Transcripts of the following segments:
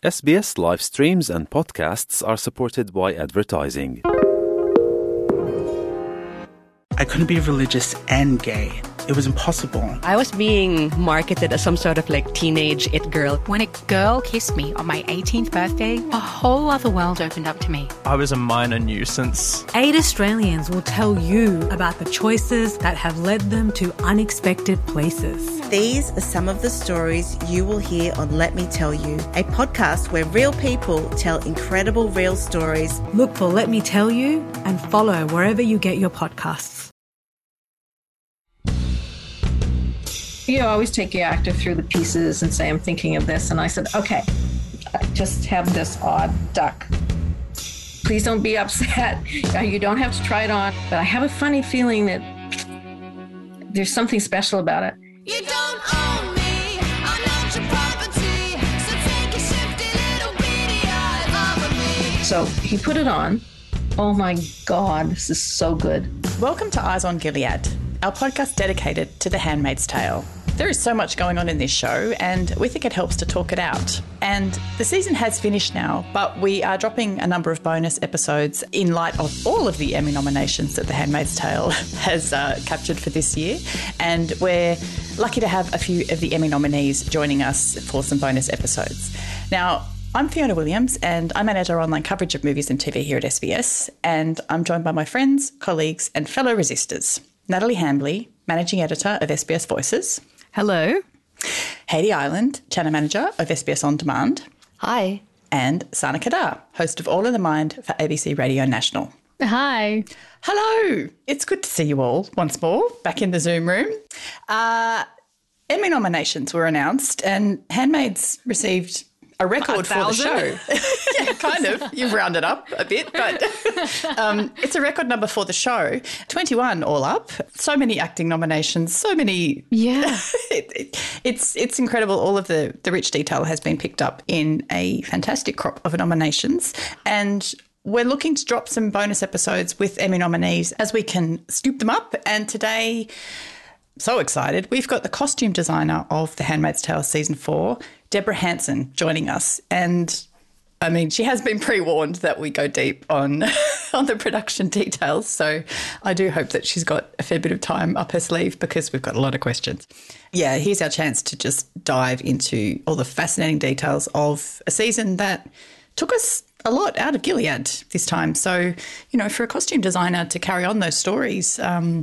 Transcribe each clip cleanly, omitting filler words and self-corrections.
SBS live streams and podcasts are supported by advertising. I couldn't be religious and gay. It was impossible. I was being marketed as some sort of teenage it girl. When a girl kissed me on my 18th birthday, a whole other world opened up to me. I was a minor nuisance. 8 Australians will tell you about the choices that have led them to unexpected places. These are some of the stories you will hear on Let Me Tell You, a podcast where real people tell incredible real stories. Look for Let Me Tell You and follow wherever you get your podcasts. You always take your actor through the pieces and say, I'm thinking of this. And I said, okay, I just have this odd duck. Please don't be upset. You don't have to try it on. But I have a funny feeling that there's something special about it. You don't own me, I'm not your property. So take a shifty little beady eye over me. So he put it on. Oh my God, this is so good. Welcome to Eyes on Gilead, our podcast dedicated to The Handmaid's Tale. There is so much going on in this show, and we think it helps to talk it out. And the season has finished now, but we are dropping a number of bonus episodes in light of all of the Emmy nominations that The Handmaid's Tale has captured for this year. And we're lucky to have a few of the Emmy nominees joining us for some bonus episodes. Now, I'm Fiona Williams, and I manage our online coverage of movies and TV here at SBS. And I'm joined by my friends, colleagues, and fellow resistors. Natalie Hambley, Managing Editor of SBS Voices. Hello. Hayley Island, Channel Manager of SBS On Demand. Hi. And Sana Kadar, host of All in the Mind for ABC Radio National. Hi. Hello. It's good to see you all once more back in the Zoom room. Emmy nominations were announced and Handmaids received a record for the show. Yeah, kind of. You've rounded up a bit, but it's a record number for the show. 21 all up. So many acting nominations, so many. Yeah. It's incredible. All of the rich detail has been picked up in a fantastic crop of nominations. And we're looking to drop some bonus episodes with Emmy nominees as we can scoop them up. And today, so excited, we've got the costume designer of The Handmaid's Tale Season 4, Deborah Hanson, joining us. And I mean, she has been pre-warned that we go deep on the production details. So I do hope that she's got a fair bit of time up her sleeve because we've got a lot of questions. Yeah, here's our chance to just dive into all the fascinating details of a season that took us a lot out of Gilead this time. So, you know, for a costume designer to carry on those stories,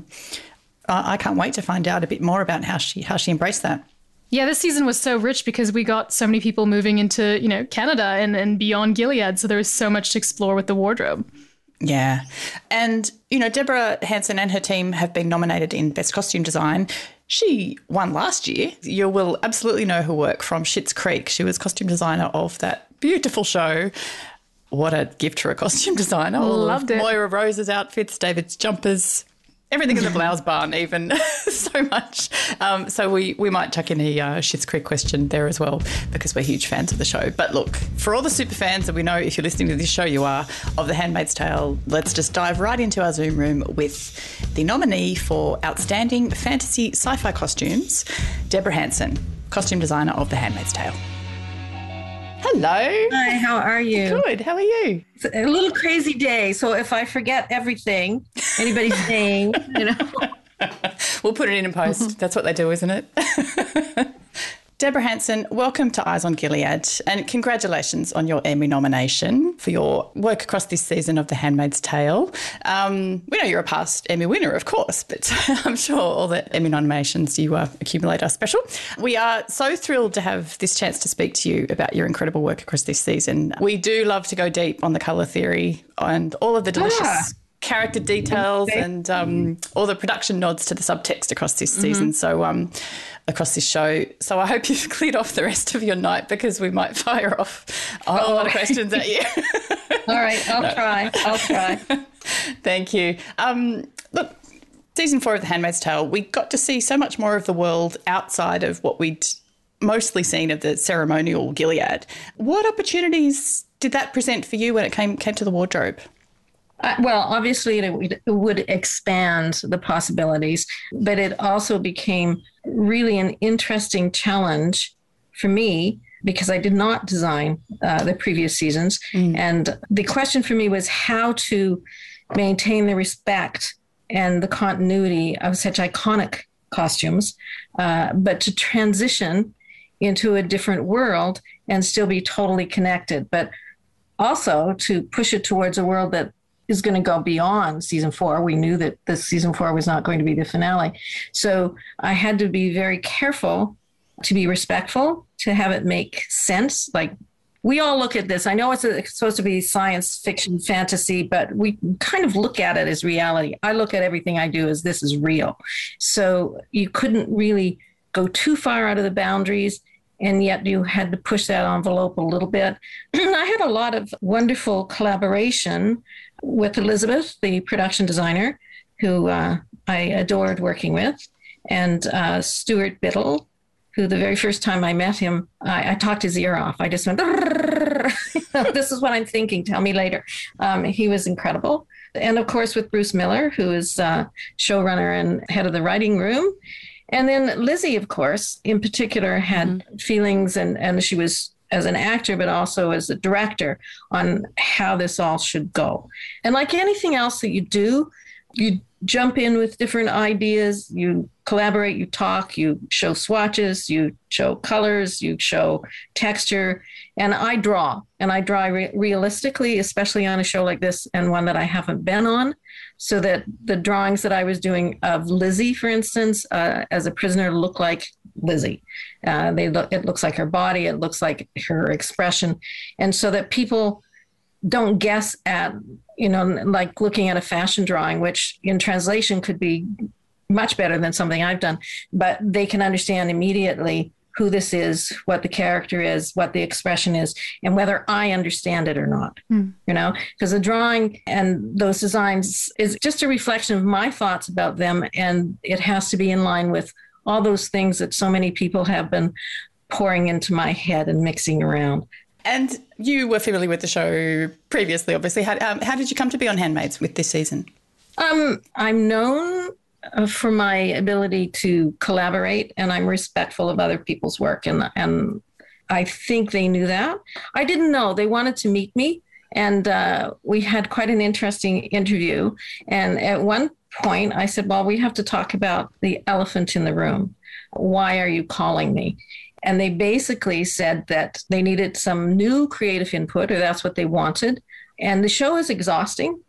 I can't wait to find out a bit more about how she embraced that. Yeah, this season was so rich because we got so many people moving into, Canada and beyond Gilead. So there was so much to explore with the wardrobe. Yeah. And, Deborah Hanson and her team have been nominated in Best Costume Design. She won last year. You will absolutely know her work from Schitt's Creek. She was costume designer of that beautiful show. What a gift for a costume designer. Loved it. Moira Rose's outfits, David's jumpers. Everything in the blouse barn, even so much. So we might chuck in a Schitt's Creek question there as well because we're huge fans of the show. But look, for all the super fans, and we know if you're listening to this show you are, of The Handmaid's Tale, let's just dive right into our Zoom room with the nominee for Outstanding Fantasy Sci-Fi Costumes, Deborah Hanson, costume designer of The Handmaid's Tale. Hello. Hi, how are you? Good. How are you? It's a little crazy day. So if I forget everything anybody's saying, We'll put it in post. That's what they do, isn't it? Deborah Hanson, welcome to Eyes on Gilead and congratulations on your Emmy nomination for your work across this season of The Handmaid's Tale. We know you're a past Emmy winner, of course, but I'm sure all the Emmy nominations you accumulate are special. We are so thrilled to have this chance to speak to you about your incredible work across this season. We do love to go deep on the colour theory and all of the delicious character details and all the production nods to the subtext across this season. So across this show. So I hope you've cleared off the rest of your night because we might fire off a lot of questions at you. All right, I'll try. Thank you. Look, season 4 of The Handmaid's Tale, we got to see so much more of the world outside of what we'd mostly seen of the ceremonial Gilead. What opportunities did that present for you when it came to the wardrobe? Well, obviously it would expand the possibilities, but it also became really an interesting challenge for me because I did not design the previous seasons. And the question for me was how to maintain the respect and the continuity of such iconic costumes, but to transition into a different world and still be totally connected, but also to push it towards a world that is going to go beyond season 4. We knew that this season 4 was not going to be the finale. So I had to be very careful to be respectful, to have it make sense. Like, we all look at this. I know it's supposed to be science fiction, fantasy, but we kind of look at it as reality. I look at everything I do as this is real. So you couldn't really go too far out of the boundaries, and yet you had to push that envelope a little bit. I had a lot of wonderful collaboration with Elizabeth, the production designer, who I adored working with, and Stuart Biddle, who the very first time I met him, I talked his ear off. I just went, this is what I'm thinking, tell me later. He was incredible. And of course, with Bruce Miller, who is showrunner and head of the writing room. And then Lizzie, of course, in particular, had feelings, and she was as an actor, but also as a director, on how this all should go. And like anything else that you do, you jump in with different ideas, you collaborate, you talk, you show swatches, you show colors, you show texture. And I draw realistically, especially on a show like this and one that I haven't been on, so that the drawings that I was doing of Lizzie, for instance, as a prisoner, look like Lizzie. It looks like her body, it looks like her expression. And so that people don't guess at, like looking at a fashion drawing, which in translation could be much better than something I've done, but they can understand immediately who this is, what the character is, what the expression is, and whether I understand it or not, because the drawing and those designs is just a reflection of my thoughts about them. And it has to be in line with all those things that so many people have been pouring into my head and mixing around. And you were familiar with the show previously, obviously. How did you come to be on Handmaids with this season? I'm known for my ability to collaborate, and I'm respectful of other people's work. And I think they knew that. I didn't know. They wanted to meet me, and we had quite an interesting interview. And at one point I said, well, we have to talk about the elephant in the room. Why are you calling me? And they basically said that they needed some new creative input, or that's what they wanted. And the show is exhausting.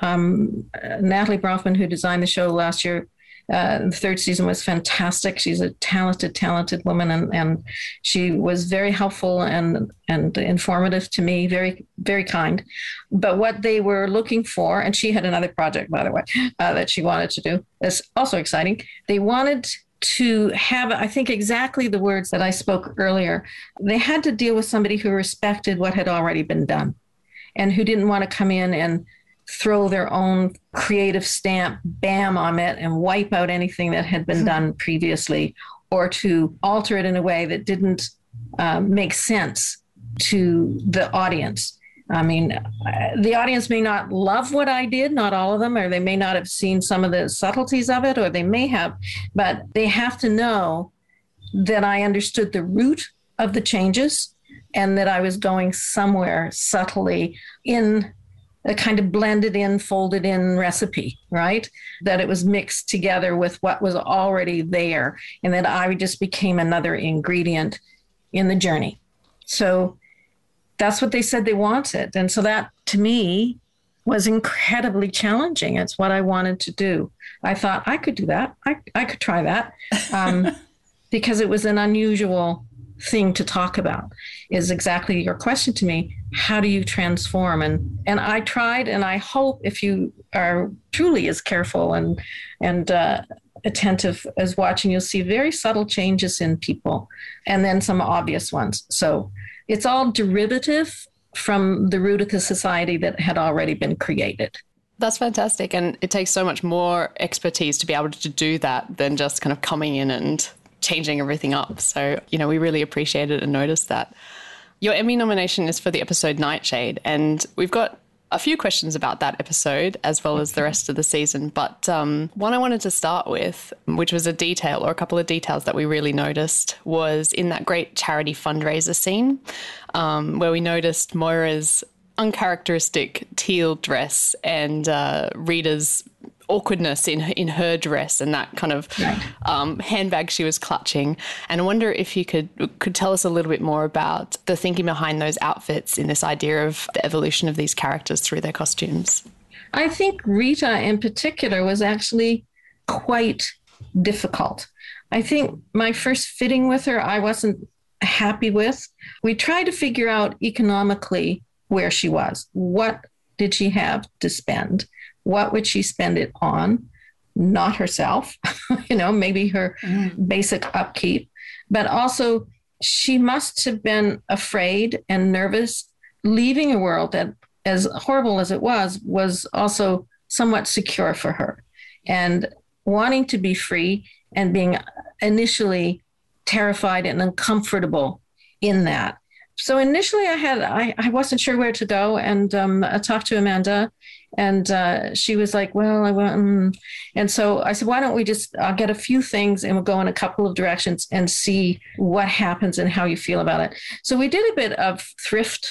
Natalie Brofman, who designed the show last year, the third season was fantastic. She's a talented woman, and she was very helpful and informative to me, very, very kind. But what they were looking for, and she had another project, by the way, that she wanted to do, that's also exciting. They wanted to have, I think, exactly the words that I spoke earlier. They had to deal with somebody who respected what had already been done and who didn't want to come in and throw their own creative stamp, bam, on it and wipe out anything that had been done previously, or to alter it in a way that didn't make sense to the audience. I mean, the audience may not love what I did, not all of them, or they may not have seen some of the subtleties of it, or they may have, but they have to know that I understood the root of the changes and that I was going somewhere subtly in a kind of blended in, folded in recipe, right? That it was mixed together with what was already there, and that I just became another ingredient in the journey. So that's what they said they wanted. And so that, to me, was incredibly challenging. It's what I wanted to do. I thought I could do that. I could try that because it was an unusual thing to talk about, is exactly your question to me. How do you transform? And I tried, and I hope if you are truly as careful and attentive as watching, you'll see very subtle changes in people and then some obvious ones. So it's all derivative from the root of the society that had already been created. That's fantastic. And it takes so much more expertise to be able to do that than just kind of coming in and changing everything up. So, we really appreciate it and noticed that. Your Emmy nomination is for the episode Nightshade, and we've got a few questions about that episode as well as the rest of the season. But one I wanted to start with, which was a detail or a couple of details that we really noticed, was in that great charity fundraiser scene where we noticed Moira's uncharacteristic teal dress and Rita's awkwardness in her dress and that kind of handbag she was clutching. And I wonder if you could tell us a little bit more about the thinking behind those outfits in this idea of the evolution of these characters through their costumes. I think Rita in particular was actually quite difficult. I think my first fitting with her, I wasn't happy with. We tried to figure out economically where she was. What did she have to spend? What would she spend it on? Not herself, maybe her basic upkeep, but also she must have been afraid and nervous leaving a world that, as horrible as it was also somewhat secure for her, and wanting to be free and being initially terrified and uncomfortable in that. So initially I wasn't sure where to go, and I talked to Amanda, and she was like, well, I want, and so I said, why don't we I'll get a few things and we'll go in a couple of directions and see what happens and how you feel about it. So we did a bit of thrift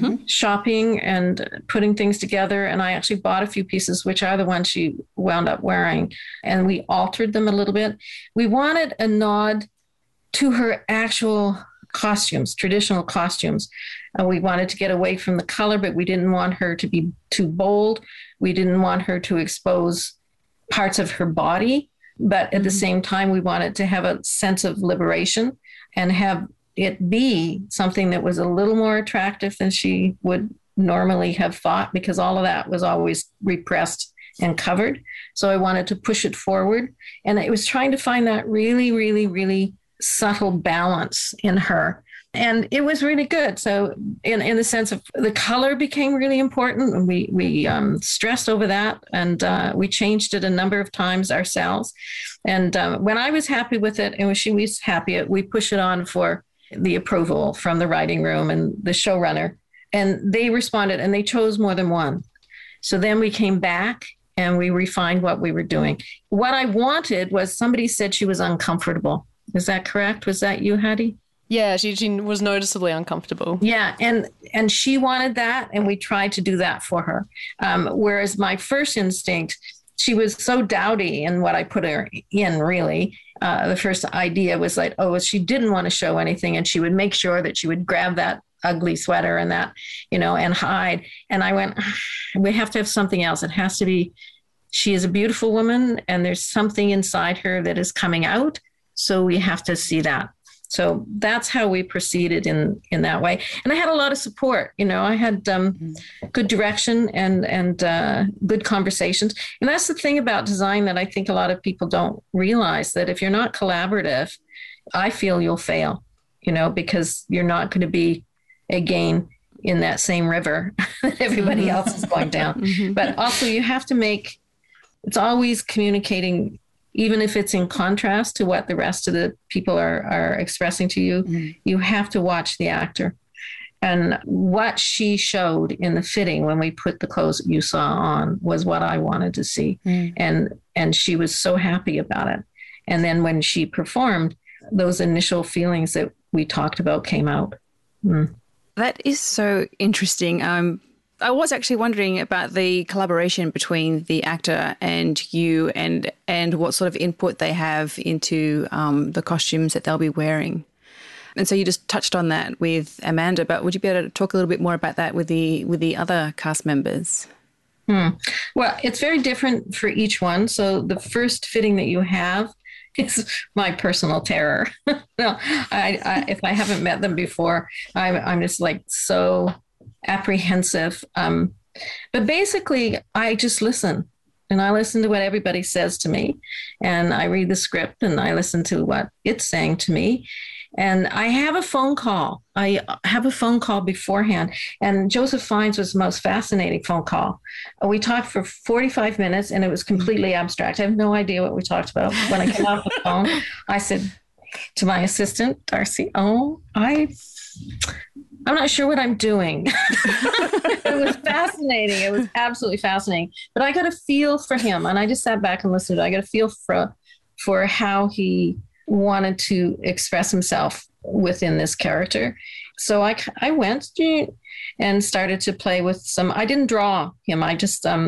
shopping and putting things together. And I actually bought a few pieces, which are the ones she wound up wearing, and we altered them a little bit. We wanted a nod to her actual costumes, traditional costumes. We wanted to get away from the color, but we didn't want her to be too bold. We didn't want her to expose parts of her body, but at the same time, we wanted to have a sense of liberation and have it be something that was a little more attractive than she would normally have thought, because all of that was always repressed and covered. So I wanted to push it forward. And it was trying to find that really, really, really subtle balance in her. And it was really good. So in the sense of the color became really important. And we stressed over that, and we changed it a number of times ourselves. And when I was happy with it and when she was happy, we pushed it on for the approval from the writing room and the showrunner. And they responded and they chose more than one. So then we came back and we refined what we were doing. What I wanted was, somebody said she was uncomfortable. Is that correct? Was that you, Hattie? Yeah, she was noticeably uncomfortable. Yeah, and she wanted that, and we tried to do that for her. Whereas my first instinct, she was so dowdy in what I put her in, really. The first idea was like, she didn't want to show anything, and she would make sure that she would grab that ugly sweater and that, and hide. And I went, we have to have something else. It has to be, she is a beautiful woman, and there's something inside her that is coming out. So we have to see that. So that's how we proceeded in that way. And I had a lot of support. I had good direction and good conversations. And that's the thing about design that I think a lot of people don't realize, that if you're not collaborative, I feel you'll fail, because you're not going to be, again, in that same river that everybody else is going down. But also you have to it's always communicating, even if it's in contrast to what the rest of the people are expressing to you, you have to watch the actor. And what she showed in the fitting when we put the clothes that you saw on was what I wanted to see. And she was so happy about it. And then when she performed, those initial feelings that we talked about came out. That is so interesting. I was actually wondering about the collaboration between the actor and you, and what sort of input they have into the costumes that they'll be wearing. And so you just touched on that with Amanda, but would you be able to talk a little bit more about that with the other cast members? Well, it's very different for each one. So the first fitting that you have is my personal terror. No, if I haven't met them before, I'm just like so apprehensive. But basically, I just listen. And I listen to what everybody says to me. And I read the script and I listen to what it's saying to me. And I have a phone call. I have a phone call beforehand. And Joseph Fiennes was the most fascinating phone call. We talked for 45 minutes and it was completely abstract. I have no idea what we talked about. When I came off the phone, I said to my assistant, Darcy, I'm not sure what I'm doing. It was fascinating. It was absolutely fascinating. But I got a feel for him, and I just sat back and listened. I got a feel for how he wanted to express himself within this character. So I went and started to play with some. I didn't draw him. I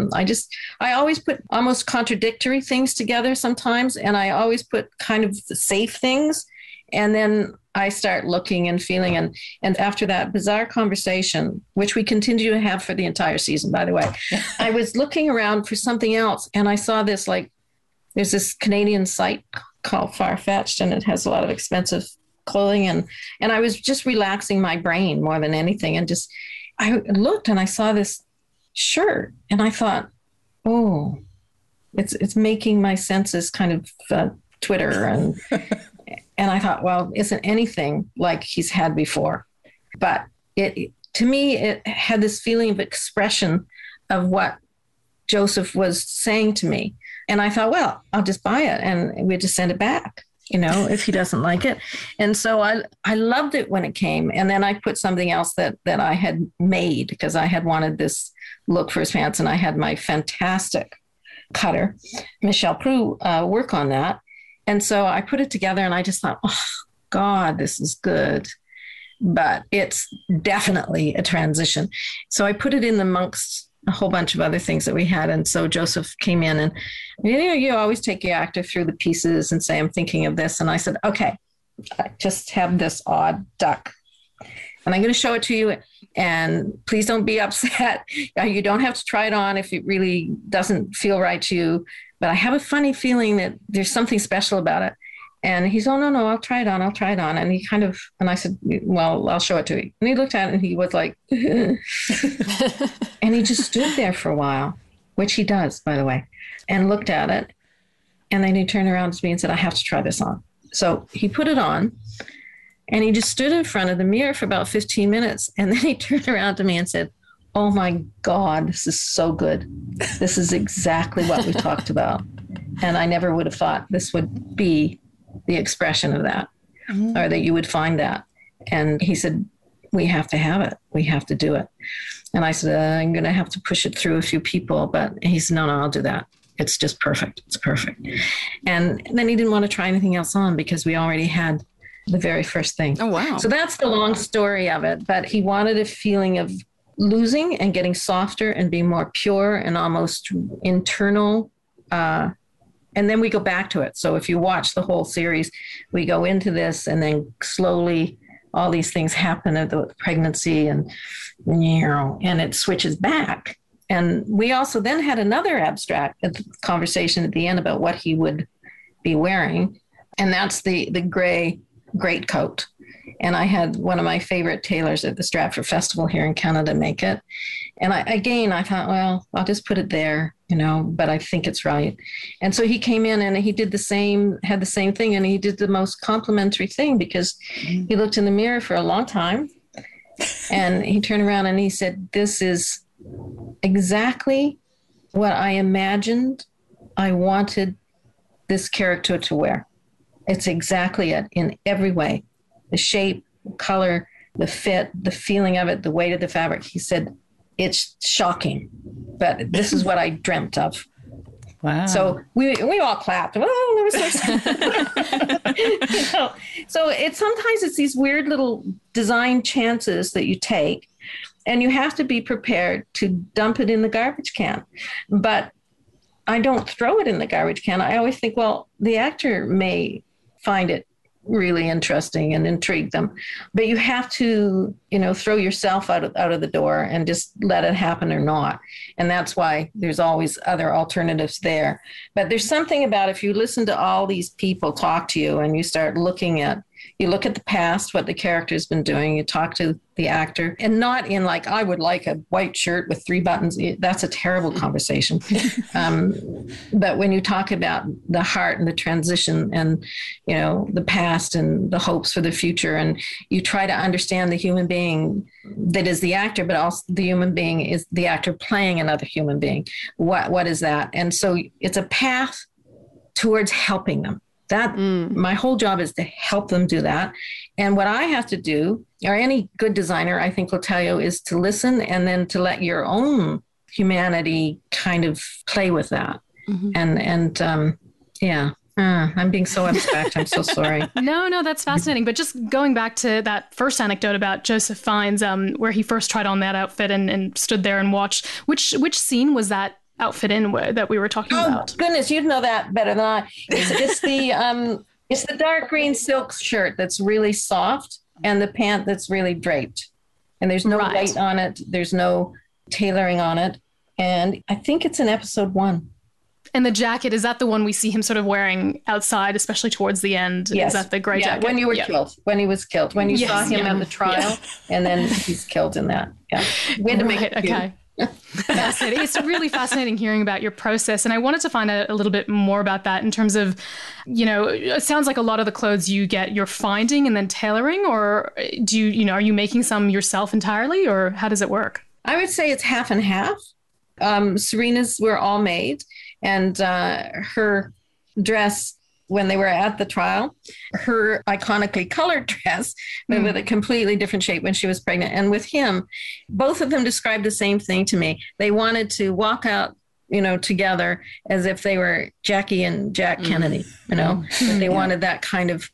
always put almost contradictory things together sometimes, and I always put kind of safe things, and then I start looking and feeling. And after that bizarre conversation, which we continue to have for the entire season, by the way, I was looking around for something else, and I saw this, like, there's this Canadian site called Farfetched, and it has a lot of expensive clothing. And I was just relaxing my brain more than anything. And just, I looked and I saw this shirt, and I thought, oh, it's making my senses kind of twitter. And I thought, well, isn't anything like he's had before. But to me, it had this feeling of expression of what Joseph was saying to me. And I thought, well, I'll just buy it and we just send it back, if he doesn't like it. And so I loved it when it came. And then I put something else that I had made, because I had wanted this look for his pants, and I had my fantastic cutter, Michelle Prue, work on that. And so I put it together, and I just thought, oh, God, this is good. But it's definitely a transition. So I put it in amongst a whole bunch of other things that we had. And so Joseph came in, and, you always take your actor through the pieces and say, I'm thinking of this. And I said, okay, I just have this odd duck, and I'm going to show it to you. And please don't be upset. You don't have to try it on if it really doesn't feel right to you. But I have a funny feeling that there's something special about it. And he's, oh, no, I'll try it on. And he kind of, and I said, well, I'll show it to you. And he looked at it, and he was like, and he just stood there for a while, which he does, by the way, and looked at it. And then he turned around to me and said, I have to try this on. So he put it on, and he just stood in front of the mirror for about 15 minutes. And then he turned around to me and said, oh my God, this is so good. This is exactly what we talked about. And I never would have thought this would be the expression of that, or that you would find that. And he said, we have to have it. We have to do it. And I said, I'm going to have to push it through a few people. But he said, no, I'll do that. It's just perfect. It's perfect. And then he didn't want to try anything else on, because we already had the very first thing. Oh, wow. So that's the long story of it. But he wanted a feeling of losing and getting softer and being more pure and almost internal. And then we go back to it. So if you watch the whole series, we go into this, and then slowly all these things happen of the pregnancy, and it switches back. And we also then had another abstract conversation at the end about what he would be wearing. And that's the gray greatcoat. And I had one of my favorite tailors at the Stratford Festival here in Canada make it. And I thought, well, I'll just put it there, but I think it's right. And so he came in, and he had the same thing. And he did the most complimentary thing, because he looked in the mirror for a long time, and he turned around and he said, this is exactly what I imagined I wanted this character to wear. It's exactly it in every way. The shape, the color, the fit, the feeling of it, the weight of the fabric. He said, it's shocking, but this is what I dreamt of. Wow. So we all clapped. Oh, that was so So sometimes it's these weird little design chances that you take, and you have to be prepared to dump it in the garbage can. But I don't throw it in the garbage can. I always think, well, the actor may find it really interesting and intrigue them, but you have to, throw yourself out of the door and just let it happen or not. And that's why there's always other alternatives there. But there's something about, if you listen to all these people talk to you, and you start you look at the past, what the character's been doing, you talk to the actor, and not in like, I would like a white shirt with 3 buttons. That's a terrible conversation. But when you talk about the heart and the transition, and, the past and the hopes for the future, and you try to understand the human being that is the actor, but also the human being is the actor playing another human being. What is that? And so it's a path towards helping them. That my whole job is to help them do that. And what I have to do, or any good designer, I think will tell you, is to listen and then to let your own humanity kind of play with that. I'm being so abstract. I'm so sorry. No, that's fascinating. But just going back to that first anecdote about Joseph Fiennes, where he first tried on that outfit and stood there and watched, which scene was that outfit in that we were talking about? Goodness, you'd know that better than I. It's the dark green silk shirt that's really soft and the pant that's really draped. And there's no weight on it. There's no tailoring on it. And I think it's in episode 1. And the jacket, is that the one we see him sort of wearing outside, especially towards the end? Yes. Is that the gray jacket? When you were killed. When he was killed. When you saw him at the trial, and then he's killed in that. Yeah. We had to make it okay. Fascinating. It's really fascinating hearing about your process. And I wanted to find out a little bit more about that in terms of, it sounds like a lot of the clothes you get, you're finding and then tailoring, or do you, are you making some yourself entirely, or how does it work? I would say it's half and half. Serena's were all made, and her dress, when they were at the trial, her iconically colored dress, but with a completely different shape when she was pregnant. And with him, both of them described the same thing to me. They wanted to walk out, together as if they were Jackie and Jack Kennedy, They wanted that kind of,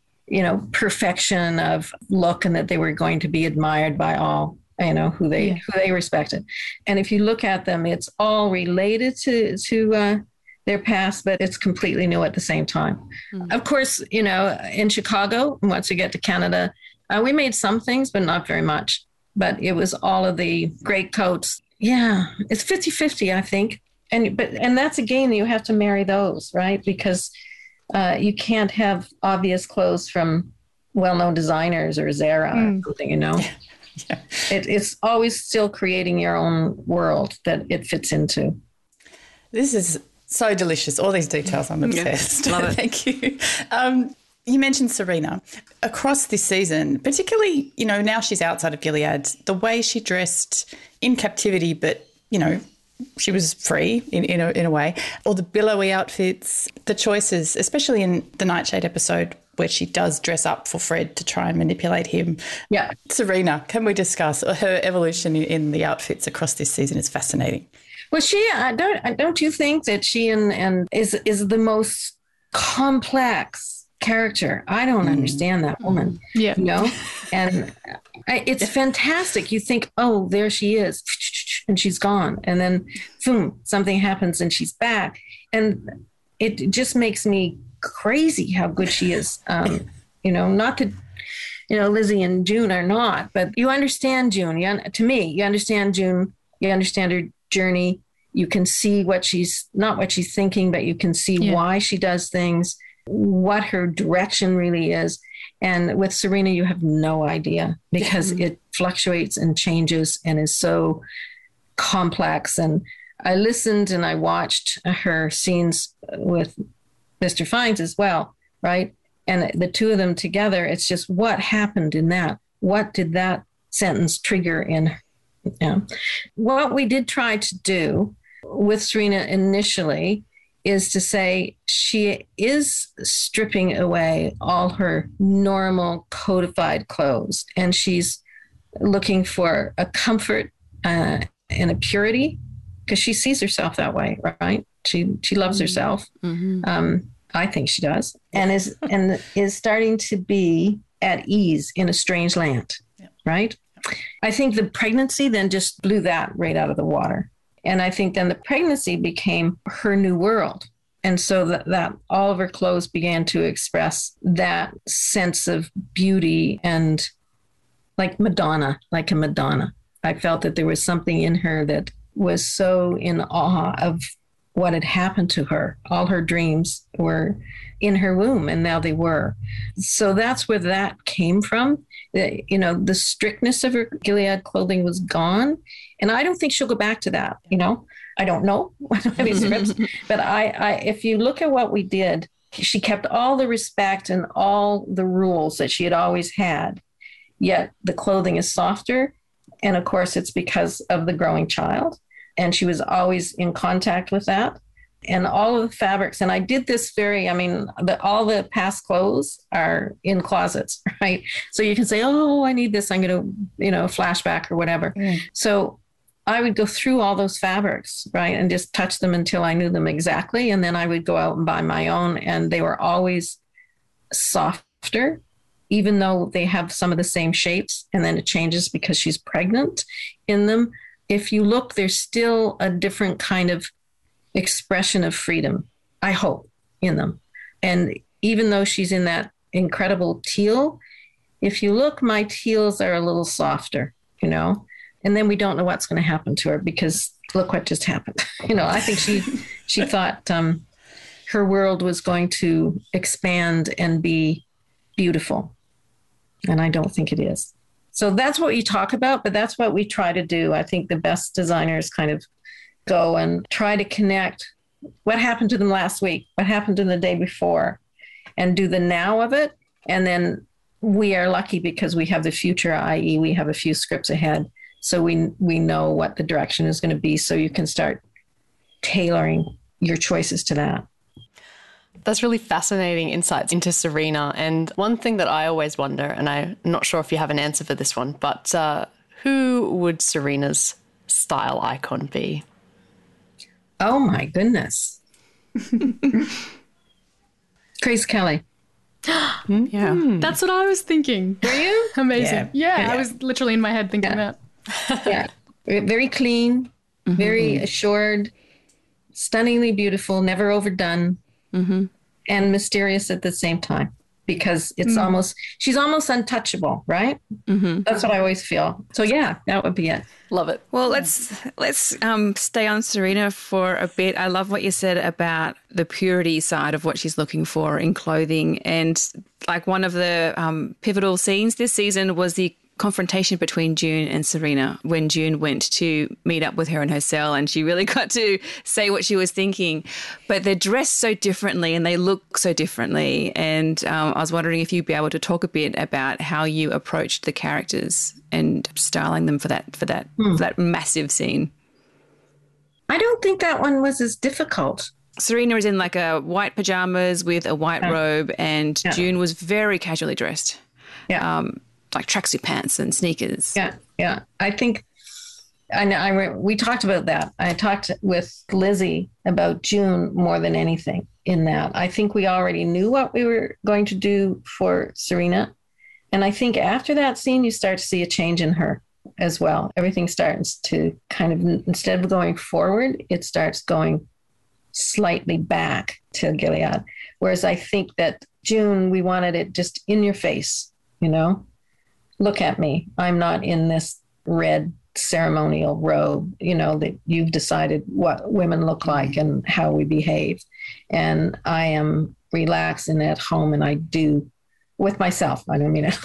perfection of look, and that they were going to be admired by all, who they respected. And if you look at them, it's all related to their past, but it's completely new at the same time. Of course, in Chicago, once you get to Canada, we made some things, but not very much. But it was all of the great coats. Yeah, it's 50-50, I think. And that's again, you have to marry those, right? Because you can't have obvious clothes from well-known designers or Zara or something, Yeah. It's always still creating your own world that it fits into. This is so delicious. All these details, I'm obsessed. Love it. Thank you. You mentioned Serena. Across this season, particularly, now she's outside of Gilead, the way she dressed in captivity, but, she was free in a way, all the billowy outfits, the choices, especially in the Nightshade episode where she does dress up for Fred to try and manipulate him. Yeah. Serena, can we discuss her evolution in the outfits across this season? Is fascinating. Well, don't you think that she and is the most complex character? I don't understand that woman. Yeah. And it's fantastic. You think, oh, there she is, and she's gone. And then, boom, something happens and she's back. And it just makes me crazy how good she is. Not that, Lizzie and June are not, but you understand June. To me, you understand June. You understand her journey. You can see not what she's thinking, but you can see why she does things, what her direction really is. And with Serena, you have no idea because it fluctuates and changes and is so complex. And I listened and I watched her scenes with Mr. Fiennes as well, right? And the two of them together, it's just what happened in that? What did that sentence trigger in her? What we did try to do with Serena initially is to say she is stripping away all her normal codified clothes, and she's looking for a comfort and a purity because she sees herself that way, right? She loves herself. I think she does, and is starting to be at ease in a strange land, right? I think the pregnancy then just blew that right out of the water. And I think then the pregnancy became her new world. And so that all of her clothes began to express that sense of beauty and like a Madonna. I felt that there was something in her that was so in awe of what had happened to her. All her dreams were in her womb, and now they were. So that's where that came from. The strictness of her Gilead clothing was gone. And I don't think she'll go back to that. I don't know. I don't have any scripts. But if you look at what we did, she kept all the respect and all the rules that she had always had. Yet the clothing is softer. And of course, it's because of the growing child. And she was always in contact with that. and all of the fabrics. And I did this all the past clothes are in closets, right? So you can say, oh, I need this. I'm going to, flashback or whatever. So I would go through all those fabrics, right? And just touch them until I knew them exactly. And then I would go out and buy my own. And they were always softer, even though they have some of the same shapes. And then it changes because she's pregnant in them. If you look, there's still a different kind of expression of freedom, I hope, in them. And even though she's in that incredible teal, if you look, my teals are a little softer, and then we don't know what's going to happen to her because look what just happened. I think she thought her world was going to expand and be beautiful. And I don't think it is. So that's what you talk about, but that's what we try to do. I think the best designers kind of go and try to connect what happened to them last week, what happened to them the day before, and do the now of it. And then we are lucky because we have the future, i.e. we have a few scripts ahead. So we know what the direction is going to be. So you can start tailoring your choices to that. That's really fascinating insights into Serena. And one thing that I always wonder, and I'm not sure if you have an answer for this one, but who would Serena's style icon be? Oh, my goodness. Grace Kelly. Yeah. That's what I was thinking. Were you? Amazing. Yeah, I was literally in my head thinking that. Yeah. Very clean, very assured, stunningly beautiful, never overdone. And mysterious at the same time because it's she's almost untouchable, right? That's what I always feel. So yeah, that would be it. Love it. Well, let's stay on Serena for a bit. I love what you said about the purity side of what she's looking for in clothing. And like one of the pivotal scenes this season was the confrontation between June and Serena when June went to meet up with her in her cell, and she really got to say what she was thinking. But they're dressed so differently and they look so differently. And I was wondering if you'd be able to talk a bit about how you approached the characters and styling them for that massive scene. I don't think that one was as difficult. Serena is in like a white pajamas with a white robe, and June was very casually dressed. Yeah. Like tracksuit pants and sneakers. Yeah. I think, we talked about that. I talked with Lizzie about June more than anything in that. I think we already knew what we were going to do for Serena. And I think after that scene, you start to see a change in her as well. Everything starts to kind of, instead of going forward, it starts going slightly back to Gilead. Whereas I think that June, we wanted it just in your face, Look at me. I'm not in this red ceremonial robe, that you've decided what women look like and how we behave. And I am relaxed and at home, and I do with myself. I don't mean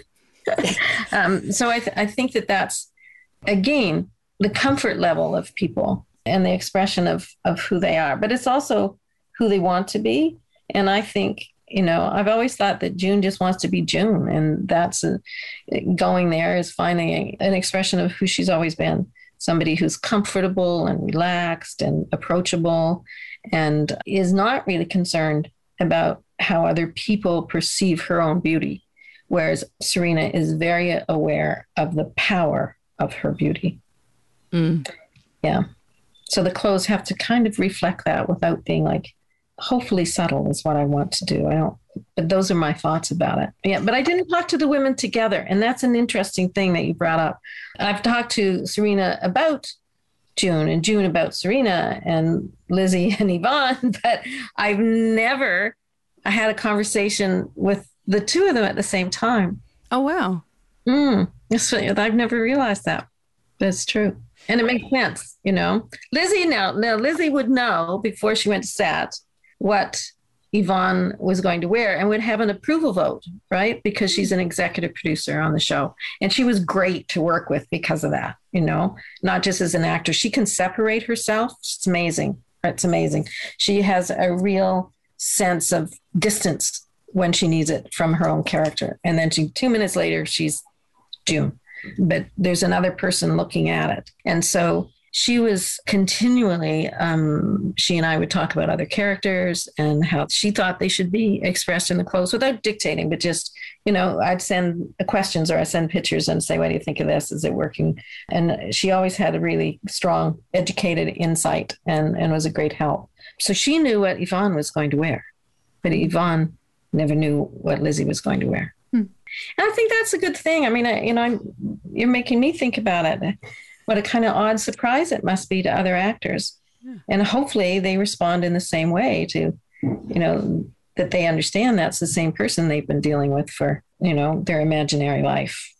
it. So I think that's, again, the comfort level of people and the expression of who they are. But it's also who they want to be. And I think, I've always thought that June just wants to be June, and that's going there is finding an expression of who she's always been, somebody who's comfortable and relaxed and approachable and is not really concerned about how other people perceive her own beauty, whereas Serena is very aware of the power of her beauty. Yeah. So the clothes have to kind of reflect that without being like, hopefully subtle is what I want to do. But those are my thoughts about it. Yeah, but I didn't talk to the women together. And that's an interesting thing that you brought up. I've talked to Serena about June and June about Serena and Lizzie and Yvonne, but I had a conversation with the two of them at the same time. Oh, wow. I've never realized that. That's true. And it makes sense, Lizzie Lizzie would know before she went to set what Yvonne was going to wear and would have an approval vote, right? Because she's an executive producer on the show. And she was great to work with because of that, not just as an actor. She can separate herself. It's amazing. It's amazing. She has a real sense of distance when she needs it from her own character. And then 2 minutes later, she's June. But there's another person looking at it. And so she was continually, she and I would talk about other characters and how she thought they should be expressed in the clothes without dictating, but just, I'd send questions or I'd send pictures and say, what do you think of this? Is it working? And she always had a really strong, educated insight and was a great help. So she knew what Yvonne was going to wear, but Yvonne never knew what Lizzie was going to wear. And I think that's a good thing. I mean, you're making me think about it. What a kind of odd surprise it must be to other actors. Yeah. And hopefully they respond in the same way to, that they understand that's the same person they've been dealing with for, their imaginary life.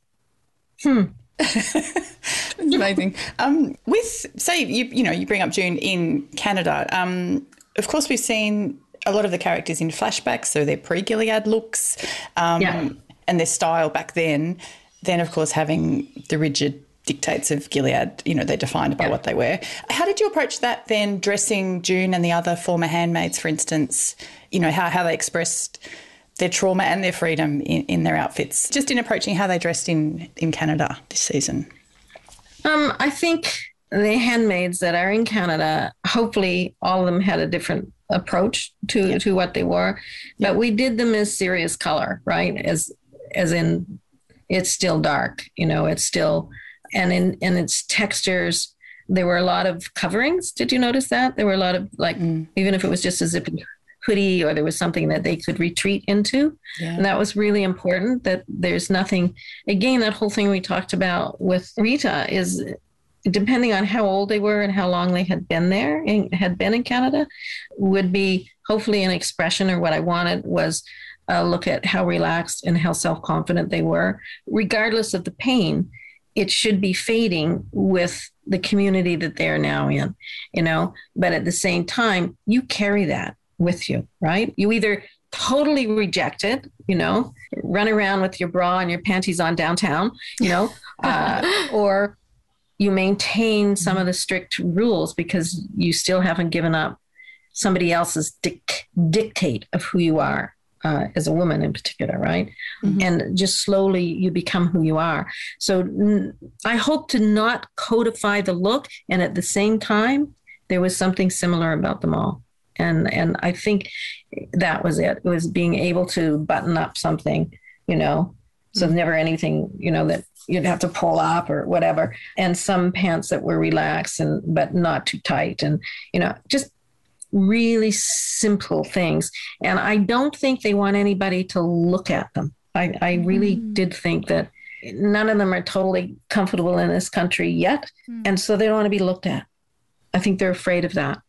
It's amazing. Say you bring up June in Canada. Of course, we've seen a lot of the characters in flashbacks, so their pre-Gilead looks and their style back then. Then, of course, having the rigid dictates of Gilead, they're defined by what they wear. How did you approach that then, dressing June and the other former handmaids, for instance, how they expressed their trauma and their freedom in their outfits, just in approaching how they dressed in Canada this season? I think the handmaids that are in Canada, hopefully all of them had a different approach to what they wore, but we did them as serious color, right? As in, it's still dark, it's still, and in its textures, there were a lot of coverings. Did you notice that? There were a lot of even if it was just a zippy hoodie or there was something that they could retreat into. Yeah. And that was really important, that there's nothing, again, that whole thing we talked about with Rita is depending on how old they were and how long they had been there and had been in Canada would be hopefully an expression, or what I wanted was a look at how relaxed and how self-confident they were. Regardless of the pain, it should be fading with the community that they're now in, but at the same time, you carry that with you, right? You either totally reject it, run around with your bra and your panties on downtown, or you maintain some of the strict rules because you still haven't given up somebody else's dictate of who you are as a woman in particular, right? Mm-hmm. And just slowly you become who you are. So I hope to not codify the look, and at the same time, there was something similar about them all. And I think that was it. It was being able to button up something, so never anything, that you'd have to pull up or whatever. And some pants that were relaxed but not too tight. And, just really simple things. And I don't think they want anybody to look at them. I really did think that none of them are totally comfortable in this country yet. And so they don't want to be looked at. I think they're afraid of that,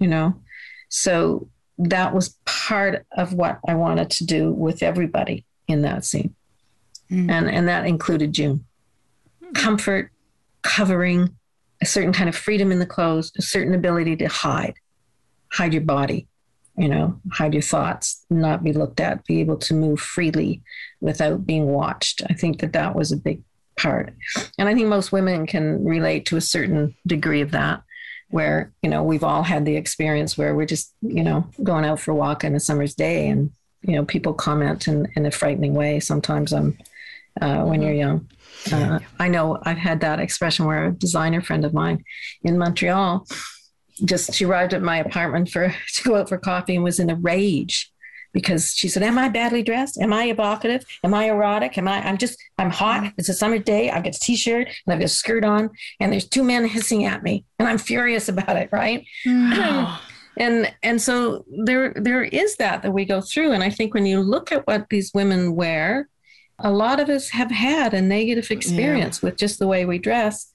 So that was part of what I wanted to do with everybody in that scene. And that included June. Comfort, covering, a certain kind of freedom in the clothes, a certain ability to hide your body, hide your thoughts, not be looked at, be able to move freely without being watched. I think that was a big part. And I think most women can relate to a certain degree of that, where, we've all had the experience where we're just, going out for a walk on a summer's day and, people comment in a frightening way sometimes when you're young. I know I've had that expression where a designer friend of mine in Montreal, she arrived at my apartment to go out for coffee and was in a rage because she said, am I badly dressed? Am I evocative? Am I erotic? I'm hot. It's a summer day. I've got a t-shirt and I've got a skirt on and there's two men hissing at me and I'm furious about it. Right. And so there is that we go through. And I think when you look at what these women wear, a lot of us have had a negative experience with just the way we dress,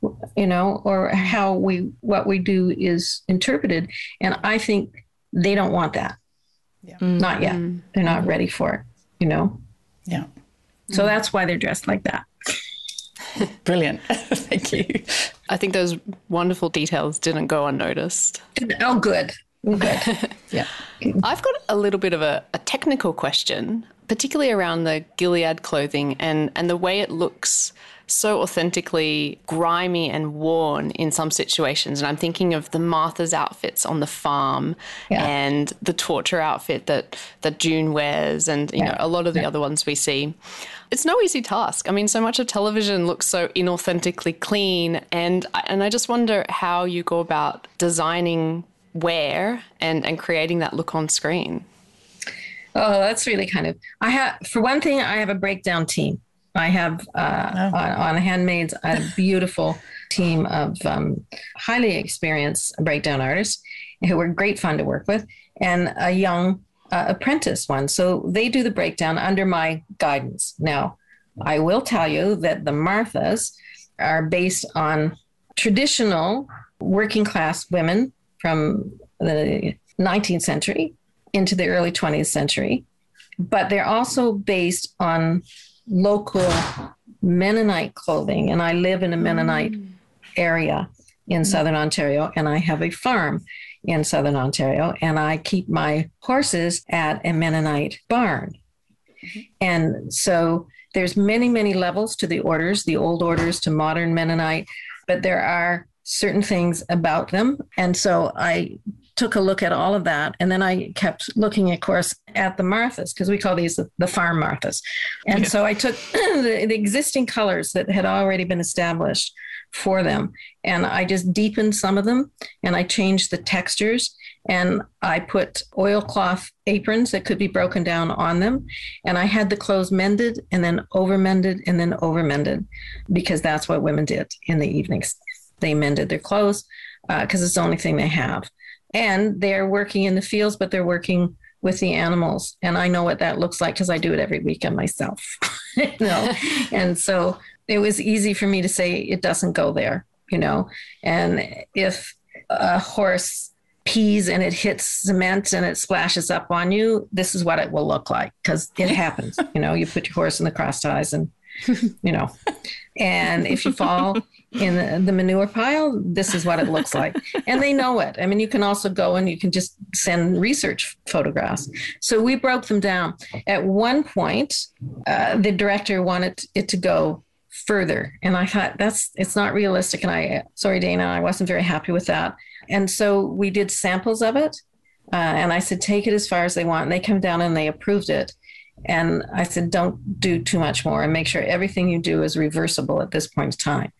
or how what we do is interpreted. And I think they don't want that. Yeah. Not yet. They're not ready for it, Yeah. So that's why they're dressed like that. Brilliant. Thank you. I think those wonderful details didn't go unnoticed. Oh, good. Good. Yeah. I've got a little bit of a technical question, particularly around the Gilead clothing and the way it looks so authentically grimy and worn in some situations. And I'm thinking of the Martha's outfits on the farm and the torture outfit that June wears and, you know, a lot of the other ones we see. It's no easy task. I mean, so much of television looks so inauthentically clean. And I just wonder how you go about designing wear and creating that look on screen. Oh, that's really kind of, for one thing, I have a breakdown team. I have on Handmaids a beautiful team of highly experienced breakdown artists who were great fun to work with, and a young apprentice one. So they do the breakdown under my guidance. Now, I will tell you that the Marthas are based on traditional working class women from the 19th century into the early 20th century, but they're also based on local Mennonite clothing. And I live in a Mennonite area in Southern Ontario, and I have a farm in Southern Ontario, and I keep my horses at a Mennonite barn. And so there's many, many levels to the orders, the old orders to modern Mennonite, but there are certain things about them. And so I took a look at all of that. And then I kept looking, of course, at the Marthas, because we call these the farm Marthas. And so I took the existing colors that had already been established for them, and I just deepened some of them, and I changed the textures, and I put oilcloth aprons that could be broken down on them. And I had the clothes mended and then over mended and then over mended, because that's what women did in the evenings. They mended their clothes because it's the only thing they have. And they're working in the fields, but they're working with the animals. And I know what that looks like because I do it every weekend myself. You know? And so it was easy for me to say it doesn't go there, you know. And if a horse pees and it hits cement and it splashes up on you, this is what it will look like, because it happens. You know, you put your horse in the cross ties and, you know, and if you fall in the manure pile, this is what it looks like. And they know it. I mean, you can also go and you can just send research photographs. So we broke them down. At one point, the director wanted it to go further. And I thought, it's not realistic. And sorry, Dana, I wasn't very happy with that. And so we did samples of it. And I said, take it as far as they want. And they come down and they approved it. And I said, don't do too much more, and make sure everything you do is reversible at this point in time.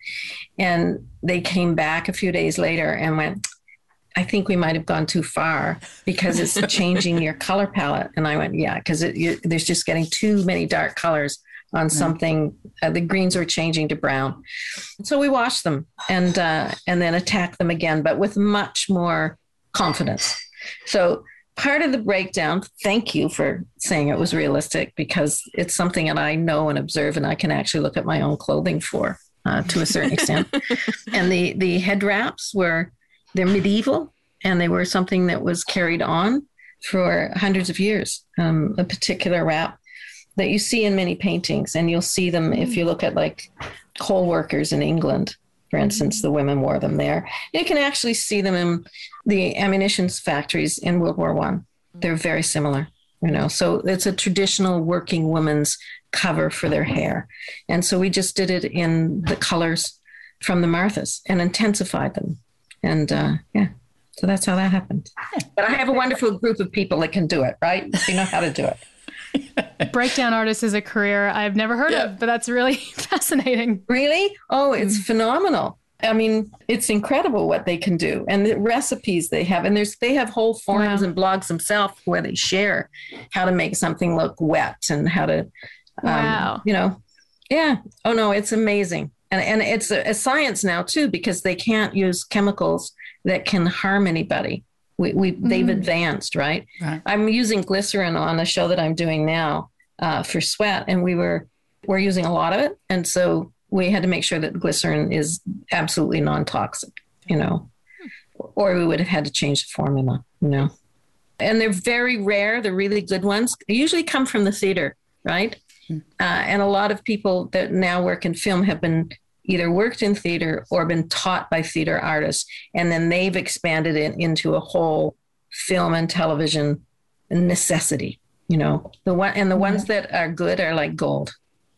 And they came back a few days later and went, I think we might have gone too far because it's changing your color palette. And I went, yeah, because there's just getting too many dark colors on something. The greens are changing to brown. So we washed them and then attacked them again, but with much more confidence. So part of the breakdown, thank you for saying it was realistic, because it's something that I know and observe, and I can actually look at my own clothing for to a certain extent. And the head wraps they're medieval, and they were something that was carried on for hundreds of years. A particular wrap that you see in many paintings, and you'll see them if you look at like coal workers in England. For instance, the women wore them there. You can actually see them in the ammunition factories in World War I. They're very similar, you know. So it's a traditional working woman's cover for their hair. And so we just did it in the colors from the Marthas and intensified them. And so that's how that happened. But I have a wonderful group of people that can do it, right? They know how to do it. Breakdown artist is a career I've never heard of, but that's really fascinating. Really? Oh, it's phenomenal. I mean, it's incredible what they can do, and the recipes they have. And they have whole forums and blogs themselves where they share how to make something look wet and how to, you know, yeah. Oh no, it's amazing. And it's a science now too, because they can't use chemicals that can harm anybody. They've advanced, right? I'm using glycerin on a show that I'm doing now for sweat, and we're using a lot of it. And so we had to make sure that glycerin is absolutely non-toxic, you know, or we would have had to change the formula, you know. And they're very rare. The really good ones, they usually come from the theater, right? And a lot of people that now work in film have been either worked in theater or been taught by theater artists, and then they've expanded it into a whole film and television necessity, the ones that are good are like gold.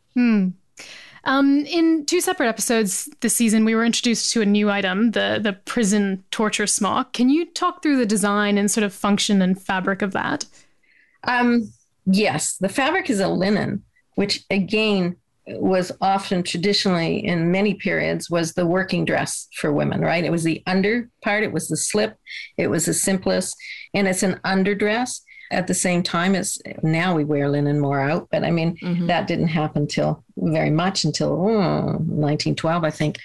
In 2 separate episodes this season, we were introduced to a new item, the prison torture smock. Can you talk through the design and sort of function and fabric of that? Yes, the fabric is a linen, which again was often traditionally in many periods was the working dress for women, right? It was the under part, it was the slip, it was the simplest, and it's an underdress. At the same time as now we wear linen more out, but I mean, that didn't happen until 1912, I think,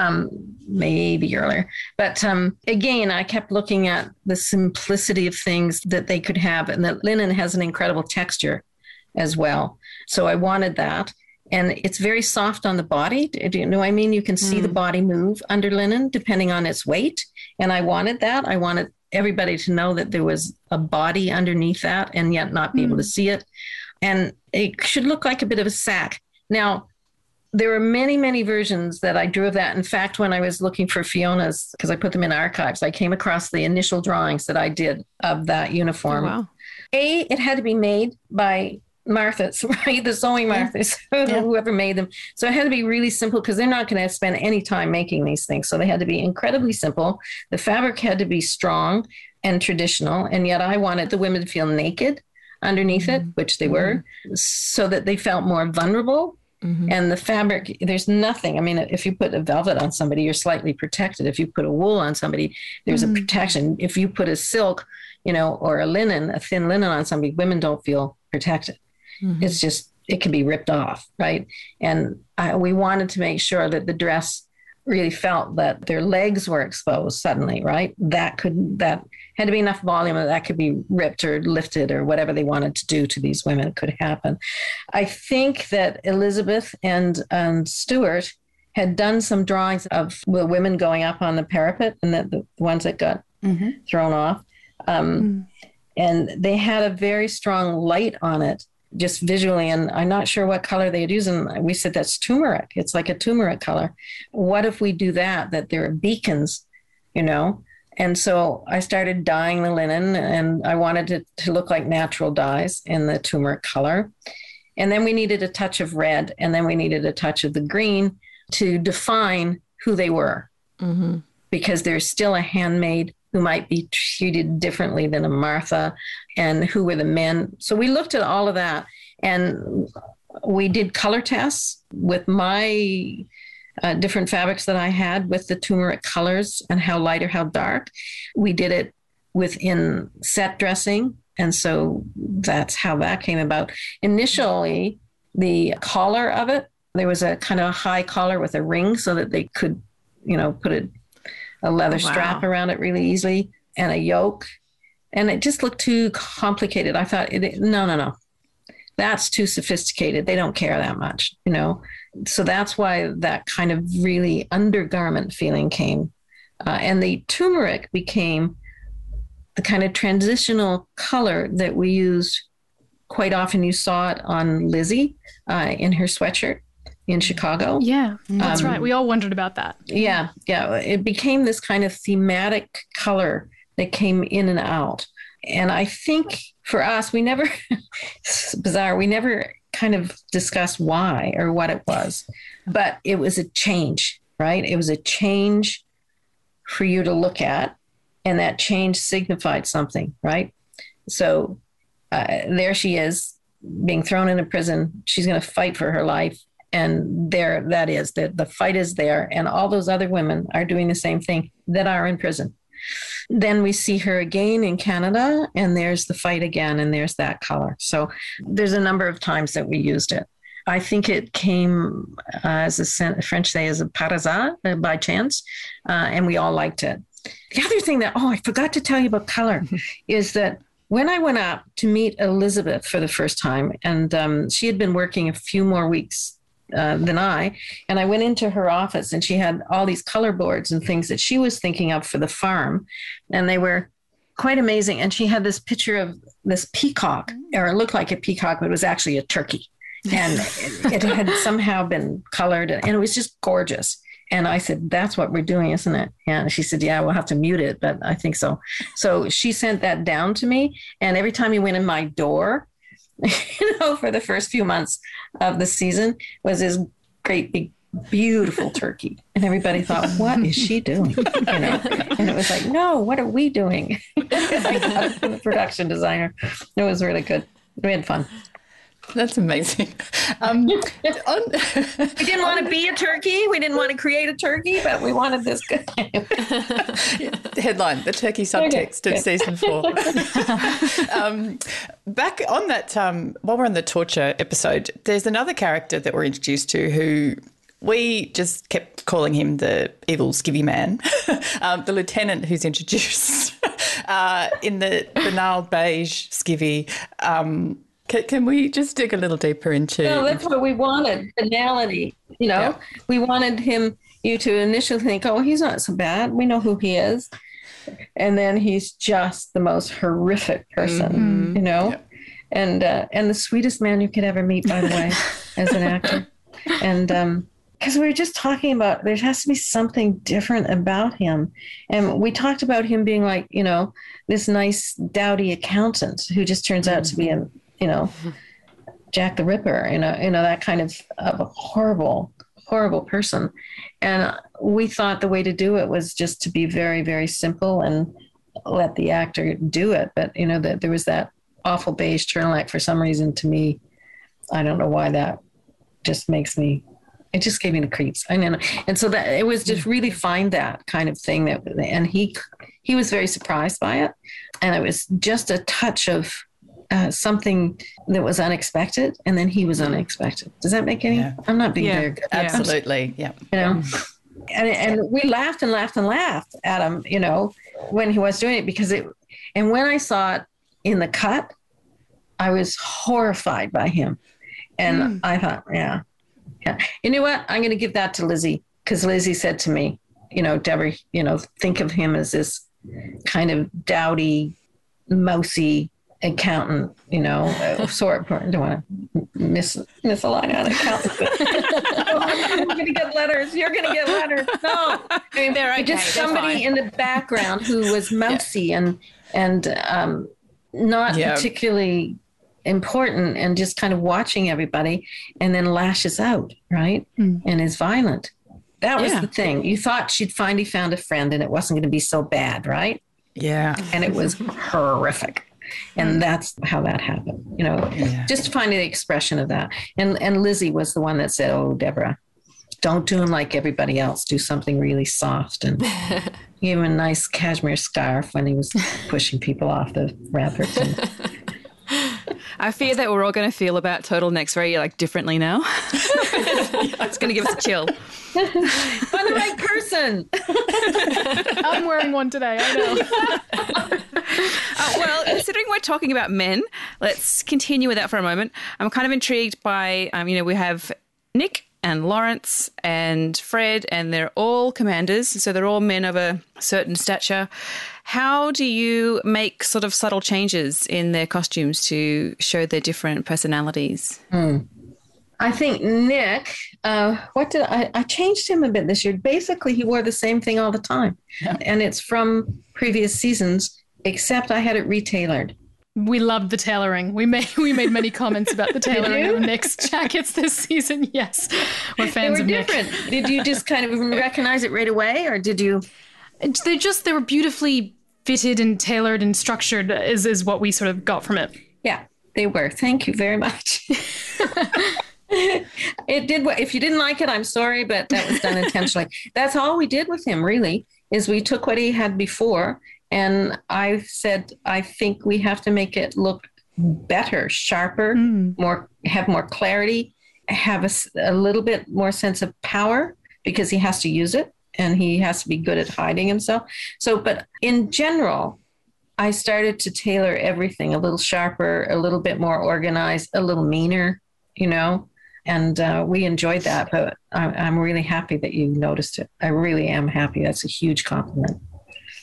maybe earlier. But again, I kept looking at the simplicity of things that they could have, and that linen has an incredible texture as well. So I wanted that. And it's very soft on the body. Do you know what I mean? You can see the body move under linen depending on its weight. And I wanted that. I wanted everybody to know that there was a body underneath that and yet not be able to see it. And it should look like a bit of a sack. Now, there were many, many versions that I drew of that. In fact, when I was looking for Fiona's, because I put them in archives, I came across the initial drawings that I did of that uniform. Oh, wow. It had to be made by Martha's, right? The sewing Martha's, whoever made them. So it had to be really simple because they're not going to spend any time making these things. So they had to be incredibly simple. The fabric had to be strong and traditional. And yet I wanted the women to feel naked underneath it, which they were, so that they felt more vulnerable. And the fabric, there's nothing. I mean, if you put a velvet on somebody, you're slightly protected. If you put a wool on somebody, there's a protection. If you put a silk, or a linen, a thin linen on somebody, women don't feel protected. It's just, it can be ripped off, right? And we wanted to make sure that the dress really felt that their legs were exposed suddenly, right? That had to be enough volume that could be ripped or lifted or whatever they wanted to do to these women could happen. I think that Elizabeth and Stuart had done some drawings of the women going up on the parapet and the ones that got thrown off. And they had a very strong light on it, just visually. And I'm not sure what color they had used. And we said, that's turmeric. It's like a turmeric color. What if we do that there are beacons, And so I started dyeing the linen, and I wanted it to look like natural dyes in the turmeric color. And then we needed a touch of red, and then we needed a touch of the green to define who they were, because there's still a handmaid who might be treated differently than a Martha, and who were the men. So we looked at all of that, and we did color tests with my different fabrics that I had with the turmeric colors and how light or how dark. We did it within set dressing, and so that's how that came about. Initially, the collar of it, there was a kind of high collar with a ring so that they could, put a leather strap around it really easily, and a yoke. And it just looked too complicated. I thought, no. That's too sophisticated. They don't care that much, So that's why that kind of really undergarment feeling came. And the turmeric became the kind of transitional color that we used quite often. You saw it on Lizzie in her sweatshirt in Chicago. Yeah, that's right. We all wondered about that. Yeah. It became this kind of thematic color that came in and out. And I think for us, we never, it's bizarre, we never kind of discussed why or what it was, but it was a change, right? It was a change for you to look at, and that change signified something, right? So there she is being thrown into prison. She's going to fight for her life. And there that is, the fight is there. And all those other women are doing the same thing that are in prison. Then we see her again in Canada, and there's the fight again, and there's that color. So there's a number of times that we used it. I think it came as a French say as a par hasard, by chance, and we all liked it. The other thing that, I forgot to tell you about color is that when I went up to meet Elizabeth for the first time, and she had been working a few more weeks than I went into her office, and she had all these color boards and things that she was thinking of for the farm, and they were quite amazing. And she had this picture of this peacock, or it looked like a peacock, but it was actually a turkey, and it had somehow been colored, and it was just gorgeous. And I said, that's what we're doing, isn't it? And she said, yeah, we'll have to mute it, but I think so. So she sent that down to me. And every time he went in my door, for the first few months of the season was this great big beautiful turkey. And everybody thought, what is she doing? And it was like, no, what are we doing? I got it from the production designer. It was really good. We had fun. That's amazing. We didn't want to be a turkey. We didn't want to create a turkey, but we wanted this guy. Headline, the turkey subtext of season 4. Back on that, while we're on the torture episode, there's another character that we're introduced to who we just kept calling him the evil skivvy man, the lieutenant who's introduced in the banal beige skivvy. Can we just dig a little deeper into? No, that's what we wanted. Banality. We wanted you to initially think, oh, he's not so bad. We know who he is. And then he's just the most horrific person, and the sweetest man you could ever meet, by the way, as an actor. And because we were just talking about, there has to be something different about him. And we talked about him being like, this nice, dowdy accountant who just turns out to be Jack the Ripper, that kind of a horrible, horrible person. And we thought the way to do it was just to be very, very simple and let the actor do it. But, that there was that awful beige turtleneck for some reason to me. I don't know why that just it just gave me the creeps. I know. And so that it was just really find that kind of thing and he was very surprised by it. And it was just a touch of something that was unexpected, and then he was unexpected. Does that make any? Yeah. I'm not being very good. Absolutely, yeah. And we laughed and laughed and laughed at him, when he was doing it because and when I saw it in the cut, I was horrified by him, and I thought, yeah. You know what? I'm going to give that to Lizzie because Lizzie said to me, Deborah, think of him as this kind of dowdy, mousy accountant, sort. I don't want to miss a line on accountant. You're going to get letters. No, I mean, they're okay. Just somebody in the background who was mousy and not particularly important, and just kind of watching everybody, and then lashes out, right, and is violent. That was the thing. You thought she'd finally found a friend, and it wasn't going to be so bad, right? Yeah, and it was horrific. And that's how that happened, just finding the expression of that. And Lizzie was the one that said, oh, Deborah, don't do him like everybody else. Do something really soft. And give him a nice cashmere scarf when he was pushing people off the ramparts. I fear that we're all going to feel about turtlenecks very differently now. It's going to give us a chill. I'm the right person. I'm wearing one today. I know. Well, considering we're talking about men, let's continue with that for a moment. I'm kind of intrigued by, we have Nick and Lawrence and Fred, and they're all commanders, so they're all men of a certain stature. How do you make sort of subtle changes in their costumes to show their different personalities? I think Nick, I changed him a bit this year. Basically, he wore the same thing all the time. Yeah. And it's from previous seasons, except I had it retailored. We loved the tailoring. We made many comments about the tailoring of Nick's jackets this season. Yes, we're fans of Nick. They were different. Did you just kind of recognize it right away, or did you? They were beautifully fitted and tailored and structured is what we sort of got from it. Yeah, they were. Thank you very much. It did. If you didn't like it, I'm sorry, but that was done intentionally. That's all we did with him, really, is we took what he had before, and I said, I think we have to make it look better, sharper, have more clarity, have a little bit more sense of power, because he has to use it and he has to be good at hiding himself. So, but in general, I started to tailor everything a little sharper, a little bit more organized, a little meaner, and we enjoyed that. But I'm really happy that you noticed it. I really am happy. That's a huge compliment.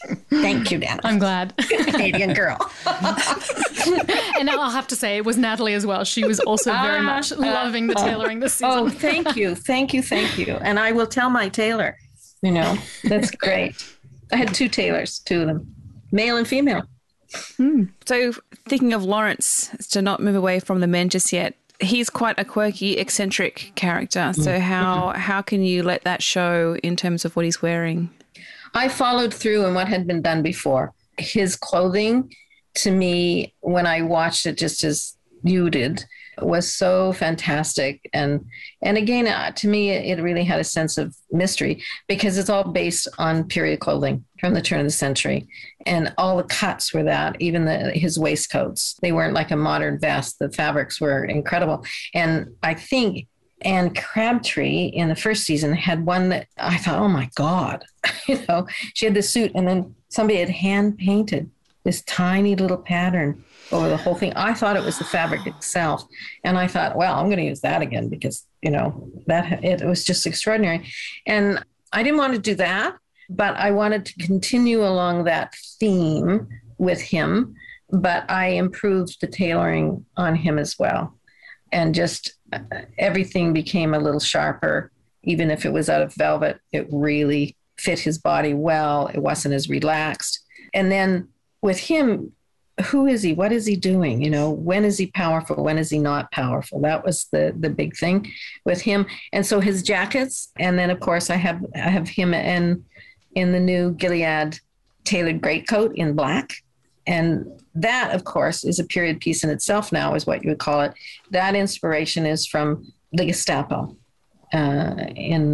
Thank you, Natalie. I'm glad. Canadian girl. And I'll have to say, it was Natalie as well. She was also very much loving the tailoring this season. Oh, thank you. Thank you. Thank you. And I will tell my tailor, you know, that's great. I had 2 tailors, 2 of them, male and female. So thinking of Lawrence, to not move away from the men just yet, he's quite a quirky, eccentric character. So how can you let that show in terms of what he's wearing? I followed through on what had been done before. His clothing, to me, when I watched it just as you did, was so fantastic. And again, to me, it really had a sense of mystery because it's all based on period clothing from the turn of the century. And all the cuts were that, even his waistcoats. They weren't like a modern vest. The fabrics were incredible. And I think Anne Crabtree in the first season had one that I thought, oh my God, you know, she had this suit and then somebody had hand painted this tiny little pattern over the whole thing. I thought it was the fabric itself. And I thought, well, I'm going to use that again because, you know, that it was just extraordinary. And I didn't want to do that, but I wanted to continue along that theme with him, but I improved the tailoring on him as well. And just everything became a little sharper. Even if it was out of velvet, it really fit his body well. It wasn't as relaxed. And then with him, who is he? What is he doing? You know, when is he powerful? When is he not powerful? That was the big thing with him. And so his jackets, and then of course I have him in the new Gilead tailored greatcoat in black. And that, of course, is a period piece in itself now, is what you would call it. That inspiration is from the Gestapo in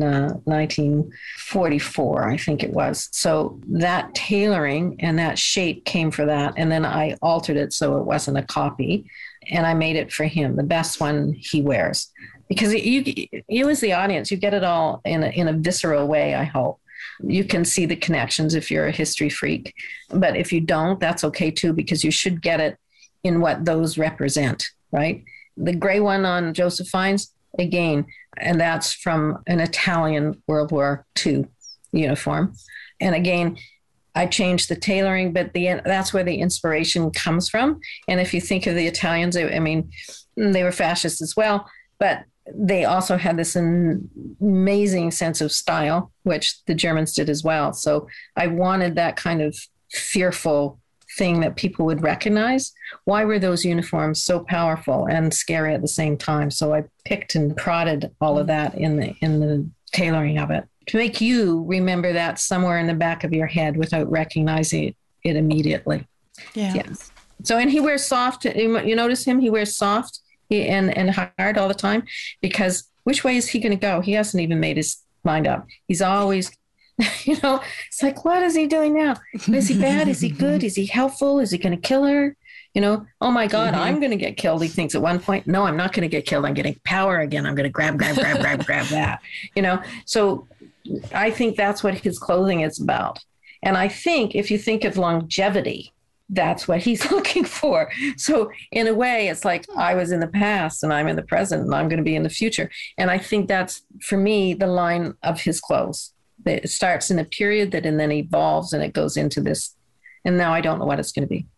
1944, I think it was. So that tailoring and that shape came for that. And then I altered it so it wasn't a copy. And I made it for him, the best one he wears. Because you as the audience, you get it all in a visceral way, I hope. You can see the connections if you're a history freak. But if you don't, that's okay too, because you should get it in what those represent, right? The gray one on Joseph Fiennes, again, and that's from an Italian World War II uniform. And again, I changed the tailoring, but that's where the inspiration comes from. And if you think of the Italians, I mean, they were fascists as well, but they also had this amazing sense of style, which the Germans did as well. So I wanted that kind of fearful thing that people would recognize. Why were those uniforms so powerful and scary at the same time? So I picked and prodded all of that in the tailoring of it to make you remember that somewhere in the back of your head without recognizing it immediately. Yeah. Yes. So, and he wears soft. You notice him? He wears soft and hard all the time, because which way is he going to go? He hasn't even made his mind up. He's always, you know, it's like, what is he doing now? Is he bad? Is he good? Is he helpful? Is he going to kill her? You know, oh my God, I'm going to get killed. He thinks at one point, no, I'm not going to get killed. I'm getting power again. I'm going to grab that, you know? So I think that's what his clothing is about. And I think if you think of longevity, that's what he's looking for. So in a way, it's like I was in the past and I'm in the present and I'm going to be in the future. And I think that's, for me, the line of his clothes. It starts in a period and then evolves and it goes into this. And now I don't know what it's going to be.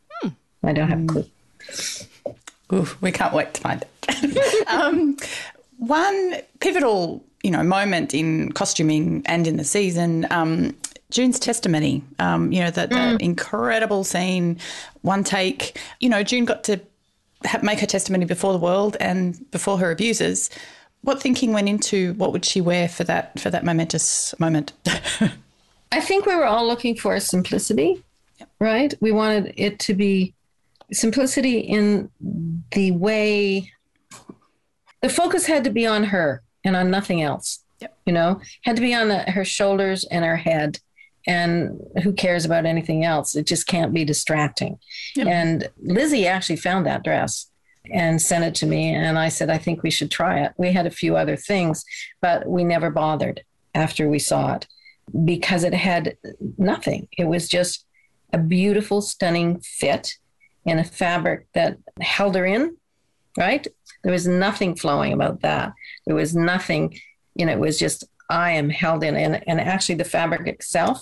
I don't have a clue. Ooh, we can't wait to find it. One pivotal, moment in costuming and in the season, June's testimony, that incredible scene, one take. June got to make her testimony before the world and before her abusers. What thinking went into what would she wear for that momentous moment? I think we were all looking for simplicity, right? We wanted it to be simplicity in the way the focus had to be on her and on nothing else. Had to be on her shoulders and her head. And who cares about anything else? It just can't be distracting. Yep. And Lizzie actually found that dress and sent it to me. And I said, I think we should try it. We had a few other things, but we never bothered after we saw it because it had nothing. It was just a beautiful, stunning fit in a fabric that held her in, right? There was nothing flowing about that. There was nothing, it was just, I am held in. And actually the fabric itself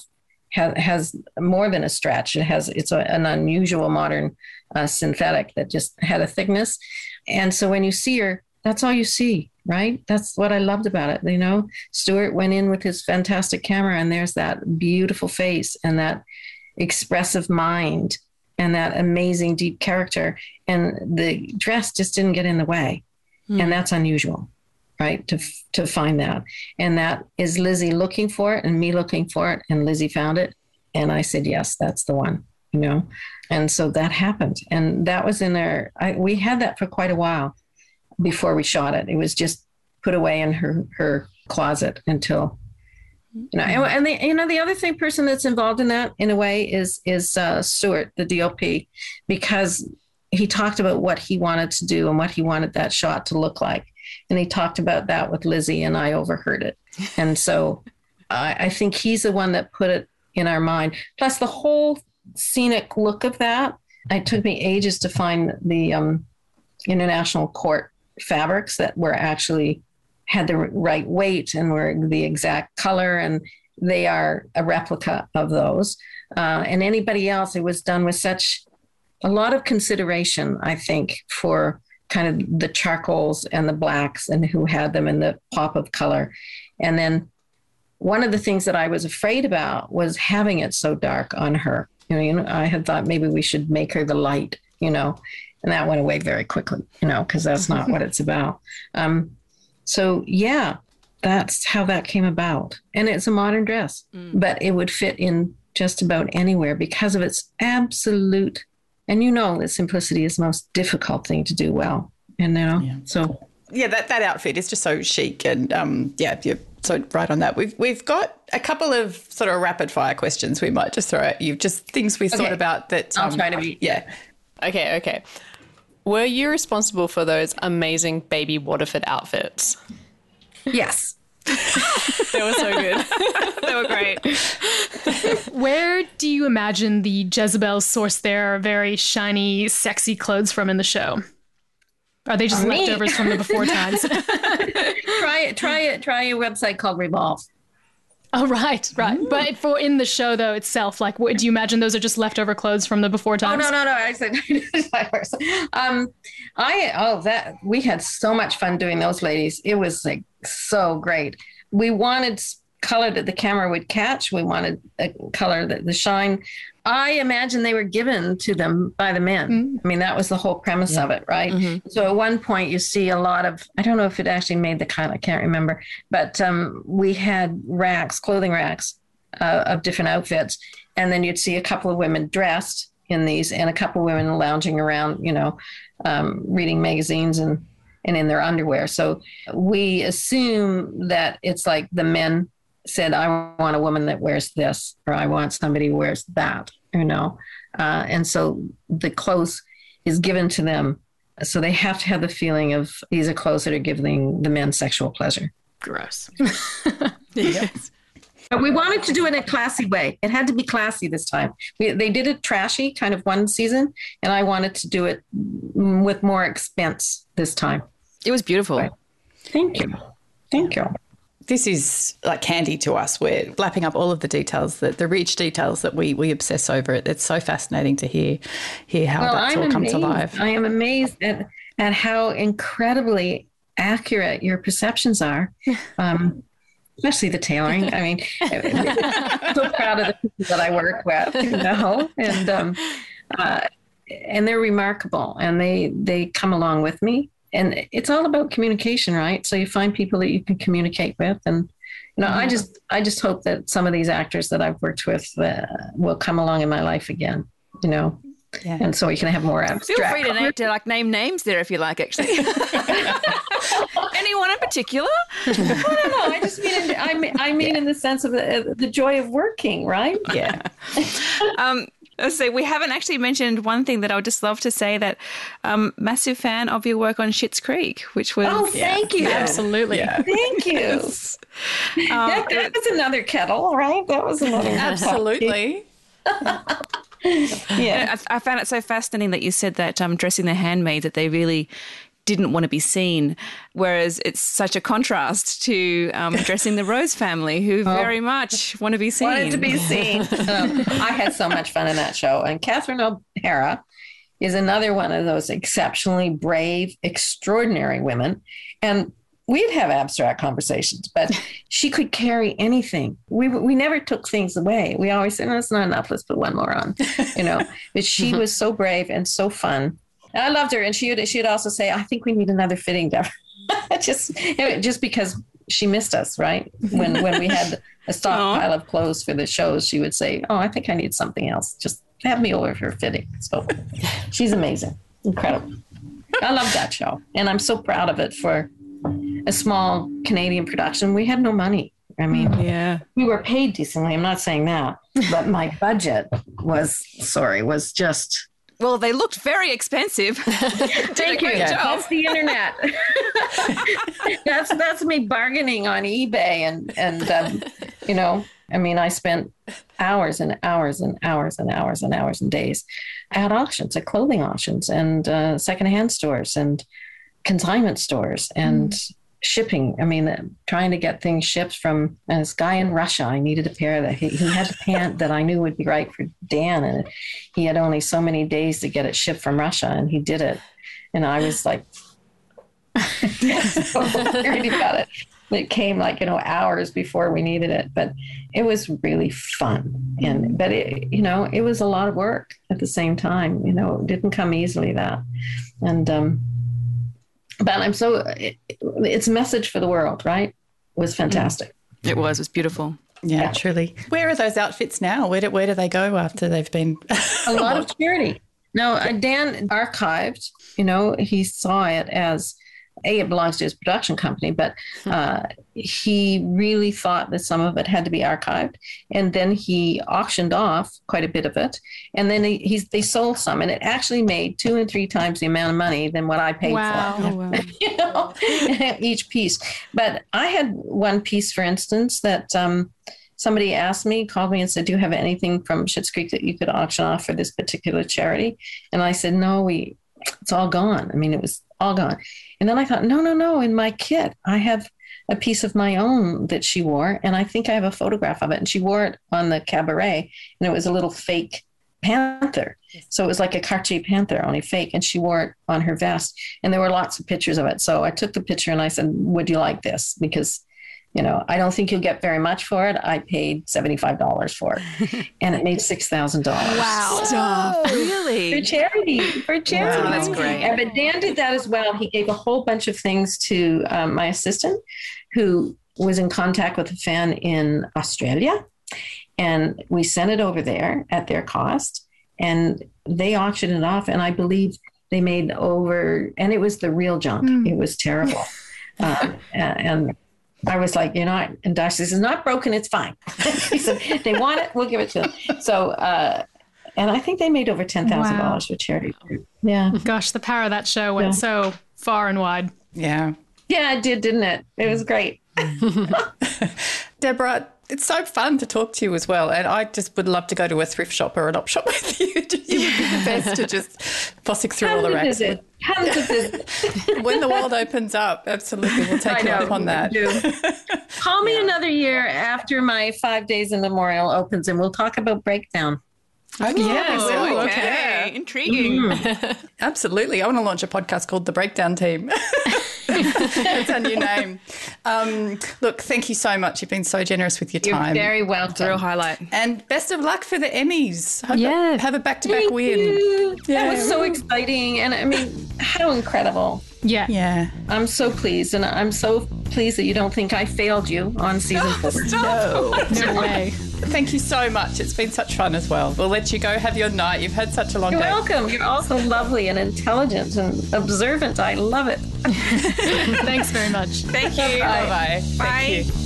has more than a stretch. It's an unusual modern synthetic that just had a thickness. And so when you see her, that's all you see, right? That's what I loved about it. You know, Stuart went in with his fantastic camera, and there's that beautiful face and that expressive mind and that amazing deep character. And the dress just didn't get in the way. And that's unusual, right? To find that. And that is Lizzie looking for it and me looking for it. And Lizzie found it. And I said, yes, that's the one, you know? And so that happened. And that was in there. We had that for quite a while before we shot it. It was just put away in her closet until, you know, and the other person that's involved in that in a way is Stuart, the DOP, because he talked about what he wanted to do and what he wanted that shot to look like. And he talked about that with Lizzie, and I overheard it. And so I think he's the one that put it in our mind. Plus the whole scenic look of that. It took me ages to find the International Court fabrics that were actually had the right weight and were the exact color. And they are a replica of those. And anybody else, it was done with such a lot of consideration, I think, for kind of the charcoals and the blacks and who had them and the pop of color. And then one of the things that I was afraid about was having it so dark on her. You know, I had thought maybe we should make her the light, you know, and that went away very quickly, you know, because that's not what it's about. So, yeah, that's how that came about. And it's a modern dress, but it would fit in just about anywhere because of its absolute. And you know that simplicity is the most difficult thing to do well, you know? Yeah. So, yeah, that outfit is just so chic. And, you're so right on that. We've got a couple of sort of rapid fire questions we might just throw at you, just things we thought about that. I'll try to be. Yeah. Okay. Were you responsible for those amazing baby Waterford outfits? Yes. They were so good. They were great. Where do you imagine the Jezebels source their very shiny, sexy clothes from in the show? Are they just leftovers from the before times? Try a website called Revolve. Oh, right. Ooh. But for in the show, though, itself, like, do you imagine those are just leftover clothes from the before times? Oh, no. I said, we had so much fun doing those ladies. It was like so great. We wanted color that the camera would catch. We wanted a color that the shine. I imagine they were given to them by the men. Mm-hmm. I mean, that was the whole premise of it, right? Mm-hmm. So at one point you see a lot of, I don't know if it actually made the cut, I can't remember, but we had clothing racks of different outfits. And then you'd see a couple of women dressed in these and a couple of women lounging around, you know, reading magazines and in their underwear. So we assume that it's like the men said, I want a woman that wears this, or I want somebody who wears that, you know. And so the clothes is given to them. So they have to have the feeling of these are clothes that are giving the men sexual pleasure. Gross. Yes. But we wanted to do it in a classy way. It had to be classy this time. They did it trashy kind of one season, and I wanted to do it with more expense this time. It was beautiful. Right. Thank you. This is like candy to us. We're lapping up all of the details, the rich details that we obsess over. It's so fascinating to hear how that's all come to life. I am amazed at how incredibly accurate your perceptions are, especially the tailoring. I mean, I'm so proud of the people that I work with, you know, and they're remarkable, and they come along with me. And it's all about communication, right? So you find people that you can communicate with. And, you know, I just hope that some of these actors that I've worked with will come along in my life again, you know. Yeah. And so we can have more abstract. Feel free to name names there if you like, actually. Anyone in particular? No. I just mean in the sense of the joy of working, right? Yeah. Let's see, we haven't actually mentioned one thing that I would just love to say, that massive fan of your work on Schitt's Creek, which was... Oh, thank you. Absolutely. Yeah. Thank you. That was another kettle, right? That was another Absolutely. Yeah. I found it so fascinating that you said that dressing the handmaids, that they really didn't want to be seen, whereas it's such a contrast to Dressing the Rose family, who very much want to be seen. Wanted to be seen. I had so much fun in that show. And Catherine O'Hara is another one of those exceptionally brave, extraordinary women. And we'd have abstract conversations, but she could carry anything. We never took things away. We always said, no, it's not enough. Let's put one more on, But she was so brave and so fun. And I loved her. And she'd also say, I think we need another fitting, Deborah. just because she missed us, right? When we had a stockpile of clothes for the shows, she would say, I think I need something else. Just have me over for fitting. So she's amazing. Incredible. I love that show. And I'm so proud of it for a small Canadian production. We had no money. I mean, we were paid decently. I'm not saying that, but my budget was just... Well, they looked very expensive. Thank you. That's the internet. that's me bargaining on eBay and I mean, I spent hours and hours and hours and hours and hours and days at auctions, at clothing auctions and secondhand stores and consignment stores and shipping. I mean, trying to get things shipped from this guy in Russia. I needed a pair that he had the pant that I knew would be right for Dan. And he had only so many days to get it shipped from Russia. And he did it. And I was like, so worried about it. It came hours before we needed it, but it was really fun. But it was a lot of work at the same time. It didn't come easily, that. And, but it's a message for the world, right? It was fantastic. It was beautiful. Yeah, truly. Where are those outfits now? Where do they go after they've been? A lot of charity. No, Dan archived, he saw it as, it belongs to his production company, but he really thought that some of it had to be archived. And then he auctioned off quite a bit of it. And then they sold some, and it actually made 2 and 3 times the amount of money than what I paid for. Wow. Each piece. But I had one piece, for instance, that somebody called me and said, do you have anything from Schitt's Creek that you could auction off for this particular charity? And I said, no, it's all gone. I mean, it was all gone. And then I thought, no, in my kit, I have a piece of my own that she wore. And I think I have a photograph of it. And she wore it on the cabaret. And it was a little fake panther. So it was like a Cartier panther, only fake. And she wore it on her vest. And there were lots of pictures of it. So I took the picture and I said, would you like this? Because, I don't think you'll get very much for it. I paid $75 for it. And it made $6,000. Wow. Stop. Really? For charity. Wow, that's great. Yeah, but Dan did that as well. He gave a whole bunch of things to my assistant, who was in contact with a fan in Australia. And we sent it over there at their cost. And they auctioned it off. And I believe they made and it was the real junk. It was terrible. And I was like, and Darcy says, not broken, it's fine. He said, they want it, we'll give it to them. So, and I think they made over $10,000 for charity. Yeah. Gosh, the power of that show went so far and wide. Yeah. Yeah, it did, didn't it? It was great. Deborah, it's so fun to talk to you as well. And I just would love to go to a thrift shop or an op shop with you. You would be the best to just fossick through all the racks. Tons of visits. When the world opens up, absolutely, we'll take you up on that. Call me another year after my 5 days in Memorial opens, and we'll talk about Breakdown. Okay. Yes, okay. Intriguing. Absolutely. I want to launch a podcast called The Breakdown Team. That's our new name. Look, thank you so much. You've been so generous with your time. You're very welcome. Real highlight. And best of luck for the Emmys. Have a back-to-back Thank win. You. Yeah. That was so exciting. And I mean, how incredible. Yeah. I'm so pleased. And I'm so pleased that you don't think I failed you on season 4. No way. Thank you so much. It's been such fun as well. We'll let you go have your night. You've had such a long day. You're welcome. You're also lovely and intelligent and observant. I love it. Thanks very much. Thank you. Bye-bye. Bye. Thank you.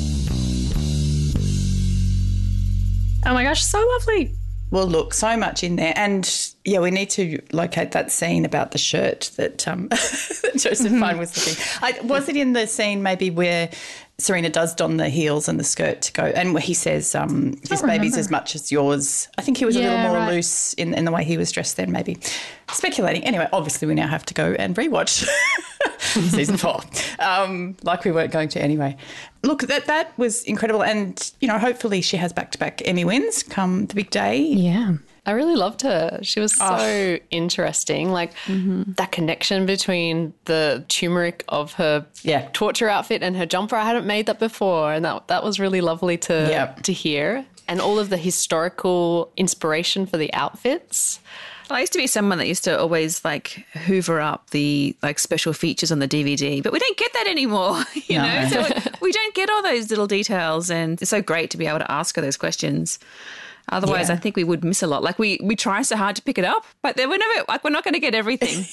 Oh my gosh, so lovely. Well, look, so much in there. And, yeah, we need to locate that scene about the shirt that Joseph Fine was looking. Was it in the scene maybe where Serena does don the heels and the skirt to go, and where he says his baby's as much as yours? I think he was a little more loose in the way he was dressed then, maybe. Speculating. Anyway, obviously we now have to go and rewatch season 4, like we weren't going to anyway. Look, that was incredible. And, you know, hopefully she has back-to-back Emmy wins come the big day. Yeah. I really loved her. She was so interesting. Like that connection between the turmeric of her torture outfit and her jumper. I hadn't made that before, and that was really lovely to hear. And all of the historical inspiration for the outfits. I used to be someone that used to always like hoover up the like special features on the DVD, but we don't get that anymore, you know? So we don't get all those little details, and it's so great to be able to ask her those questions. Otherwise, I think we would miss a lot. Like we try so hard to pick it up, but then we're not going to get everything.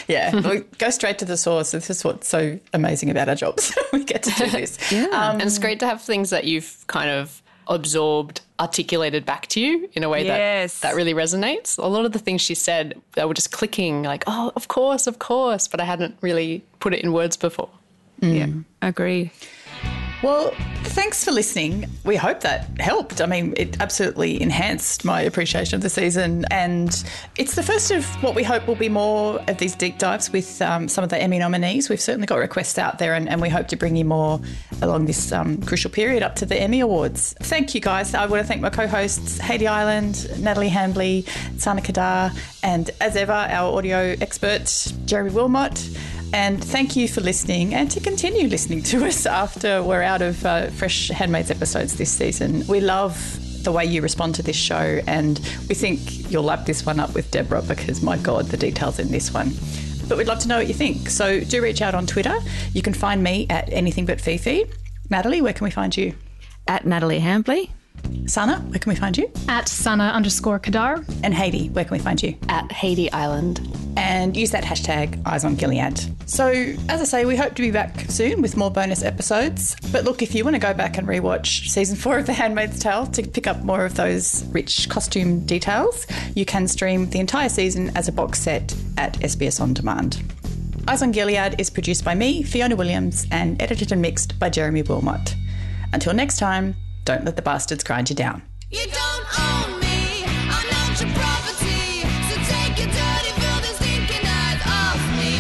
We go straight to the source. This is what's so amazing about our jobs. We get to do this. And it's great to have things that you've kind of absorbed, articulated back to you in a way that really resonates. A lot of the things she said, they were just clicking like, oh, of course, but I hadn't really put it in words before. Yeah, agreed. Well, thanks for listening. We hope that helped. I mean, it absolutely enhanced my appreciation of the season, and it's the first of what we hope will be more of these deep dives with some of the Emmy nominees. We've certainly got requests out there, and we hope to bring you more along this crucial period up to the Emmy Awards. Thank you, guys. I want to thank my co-hosts, Hayley Island, Natalie Hambley, Sana Kadar, and as ever, our audio expert, Jeremy Wilmot. And thank you for listening, and to continue listening to us after we're out of fresh Handmaids episodes this season. We love the way you respond to this show, and we think you'll lap this one up with Deborah because, my God, the details in this one. But we'd love to know what you think. So do reach out on Twitter. You can find me at Anything But Fifi. Natalie, where can we find you? At Natalie Hambley. Sana, where can we find you? At Sana_Kadar. And Hayley, where can we find you? At Hayley Island. And use that hashtag #EyesOnGilead. So, as I say, we hope to be back soon with more bonus episodes. But look, if you want to go back and rewatch season 4 of The Handmaid's Tale to pick up more of those rich costume details, you can stream the entire season as a box set at SBS On Demand. Eyes on Gilead is produced by me, Fiona Williams, and edited and mixed by Jeremy Wilmot. Until next time, don't let the bastards grind you down. You don't own me, I'm not your property. So take your dirty, filthy, stinking eyes off me.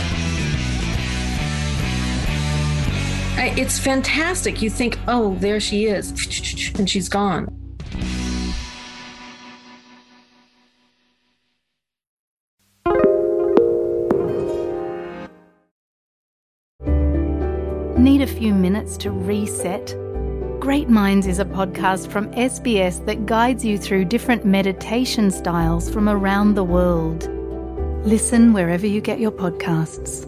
It's fantastic. You think, oh, there she is, and she's gone. Need a few minutes to reset? Great Minds is a podcast from SBS that guides you through different meditation styles from around the world. Listen wherever you get your podcasts.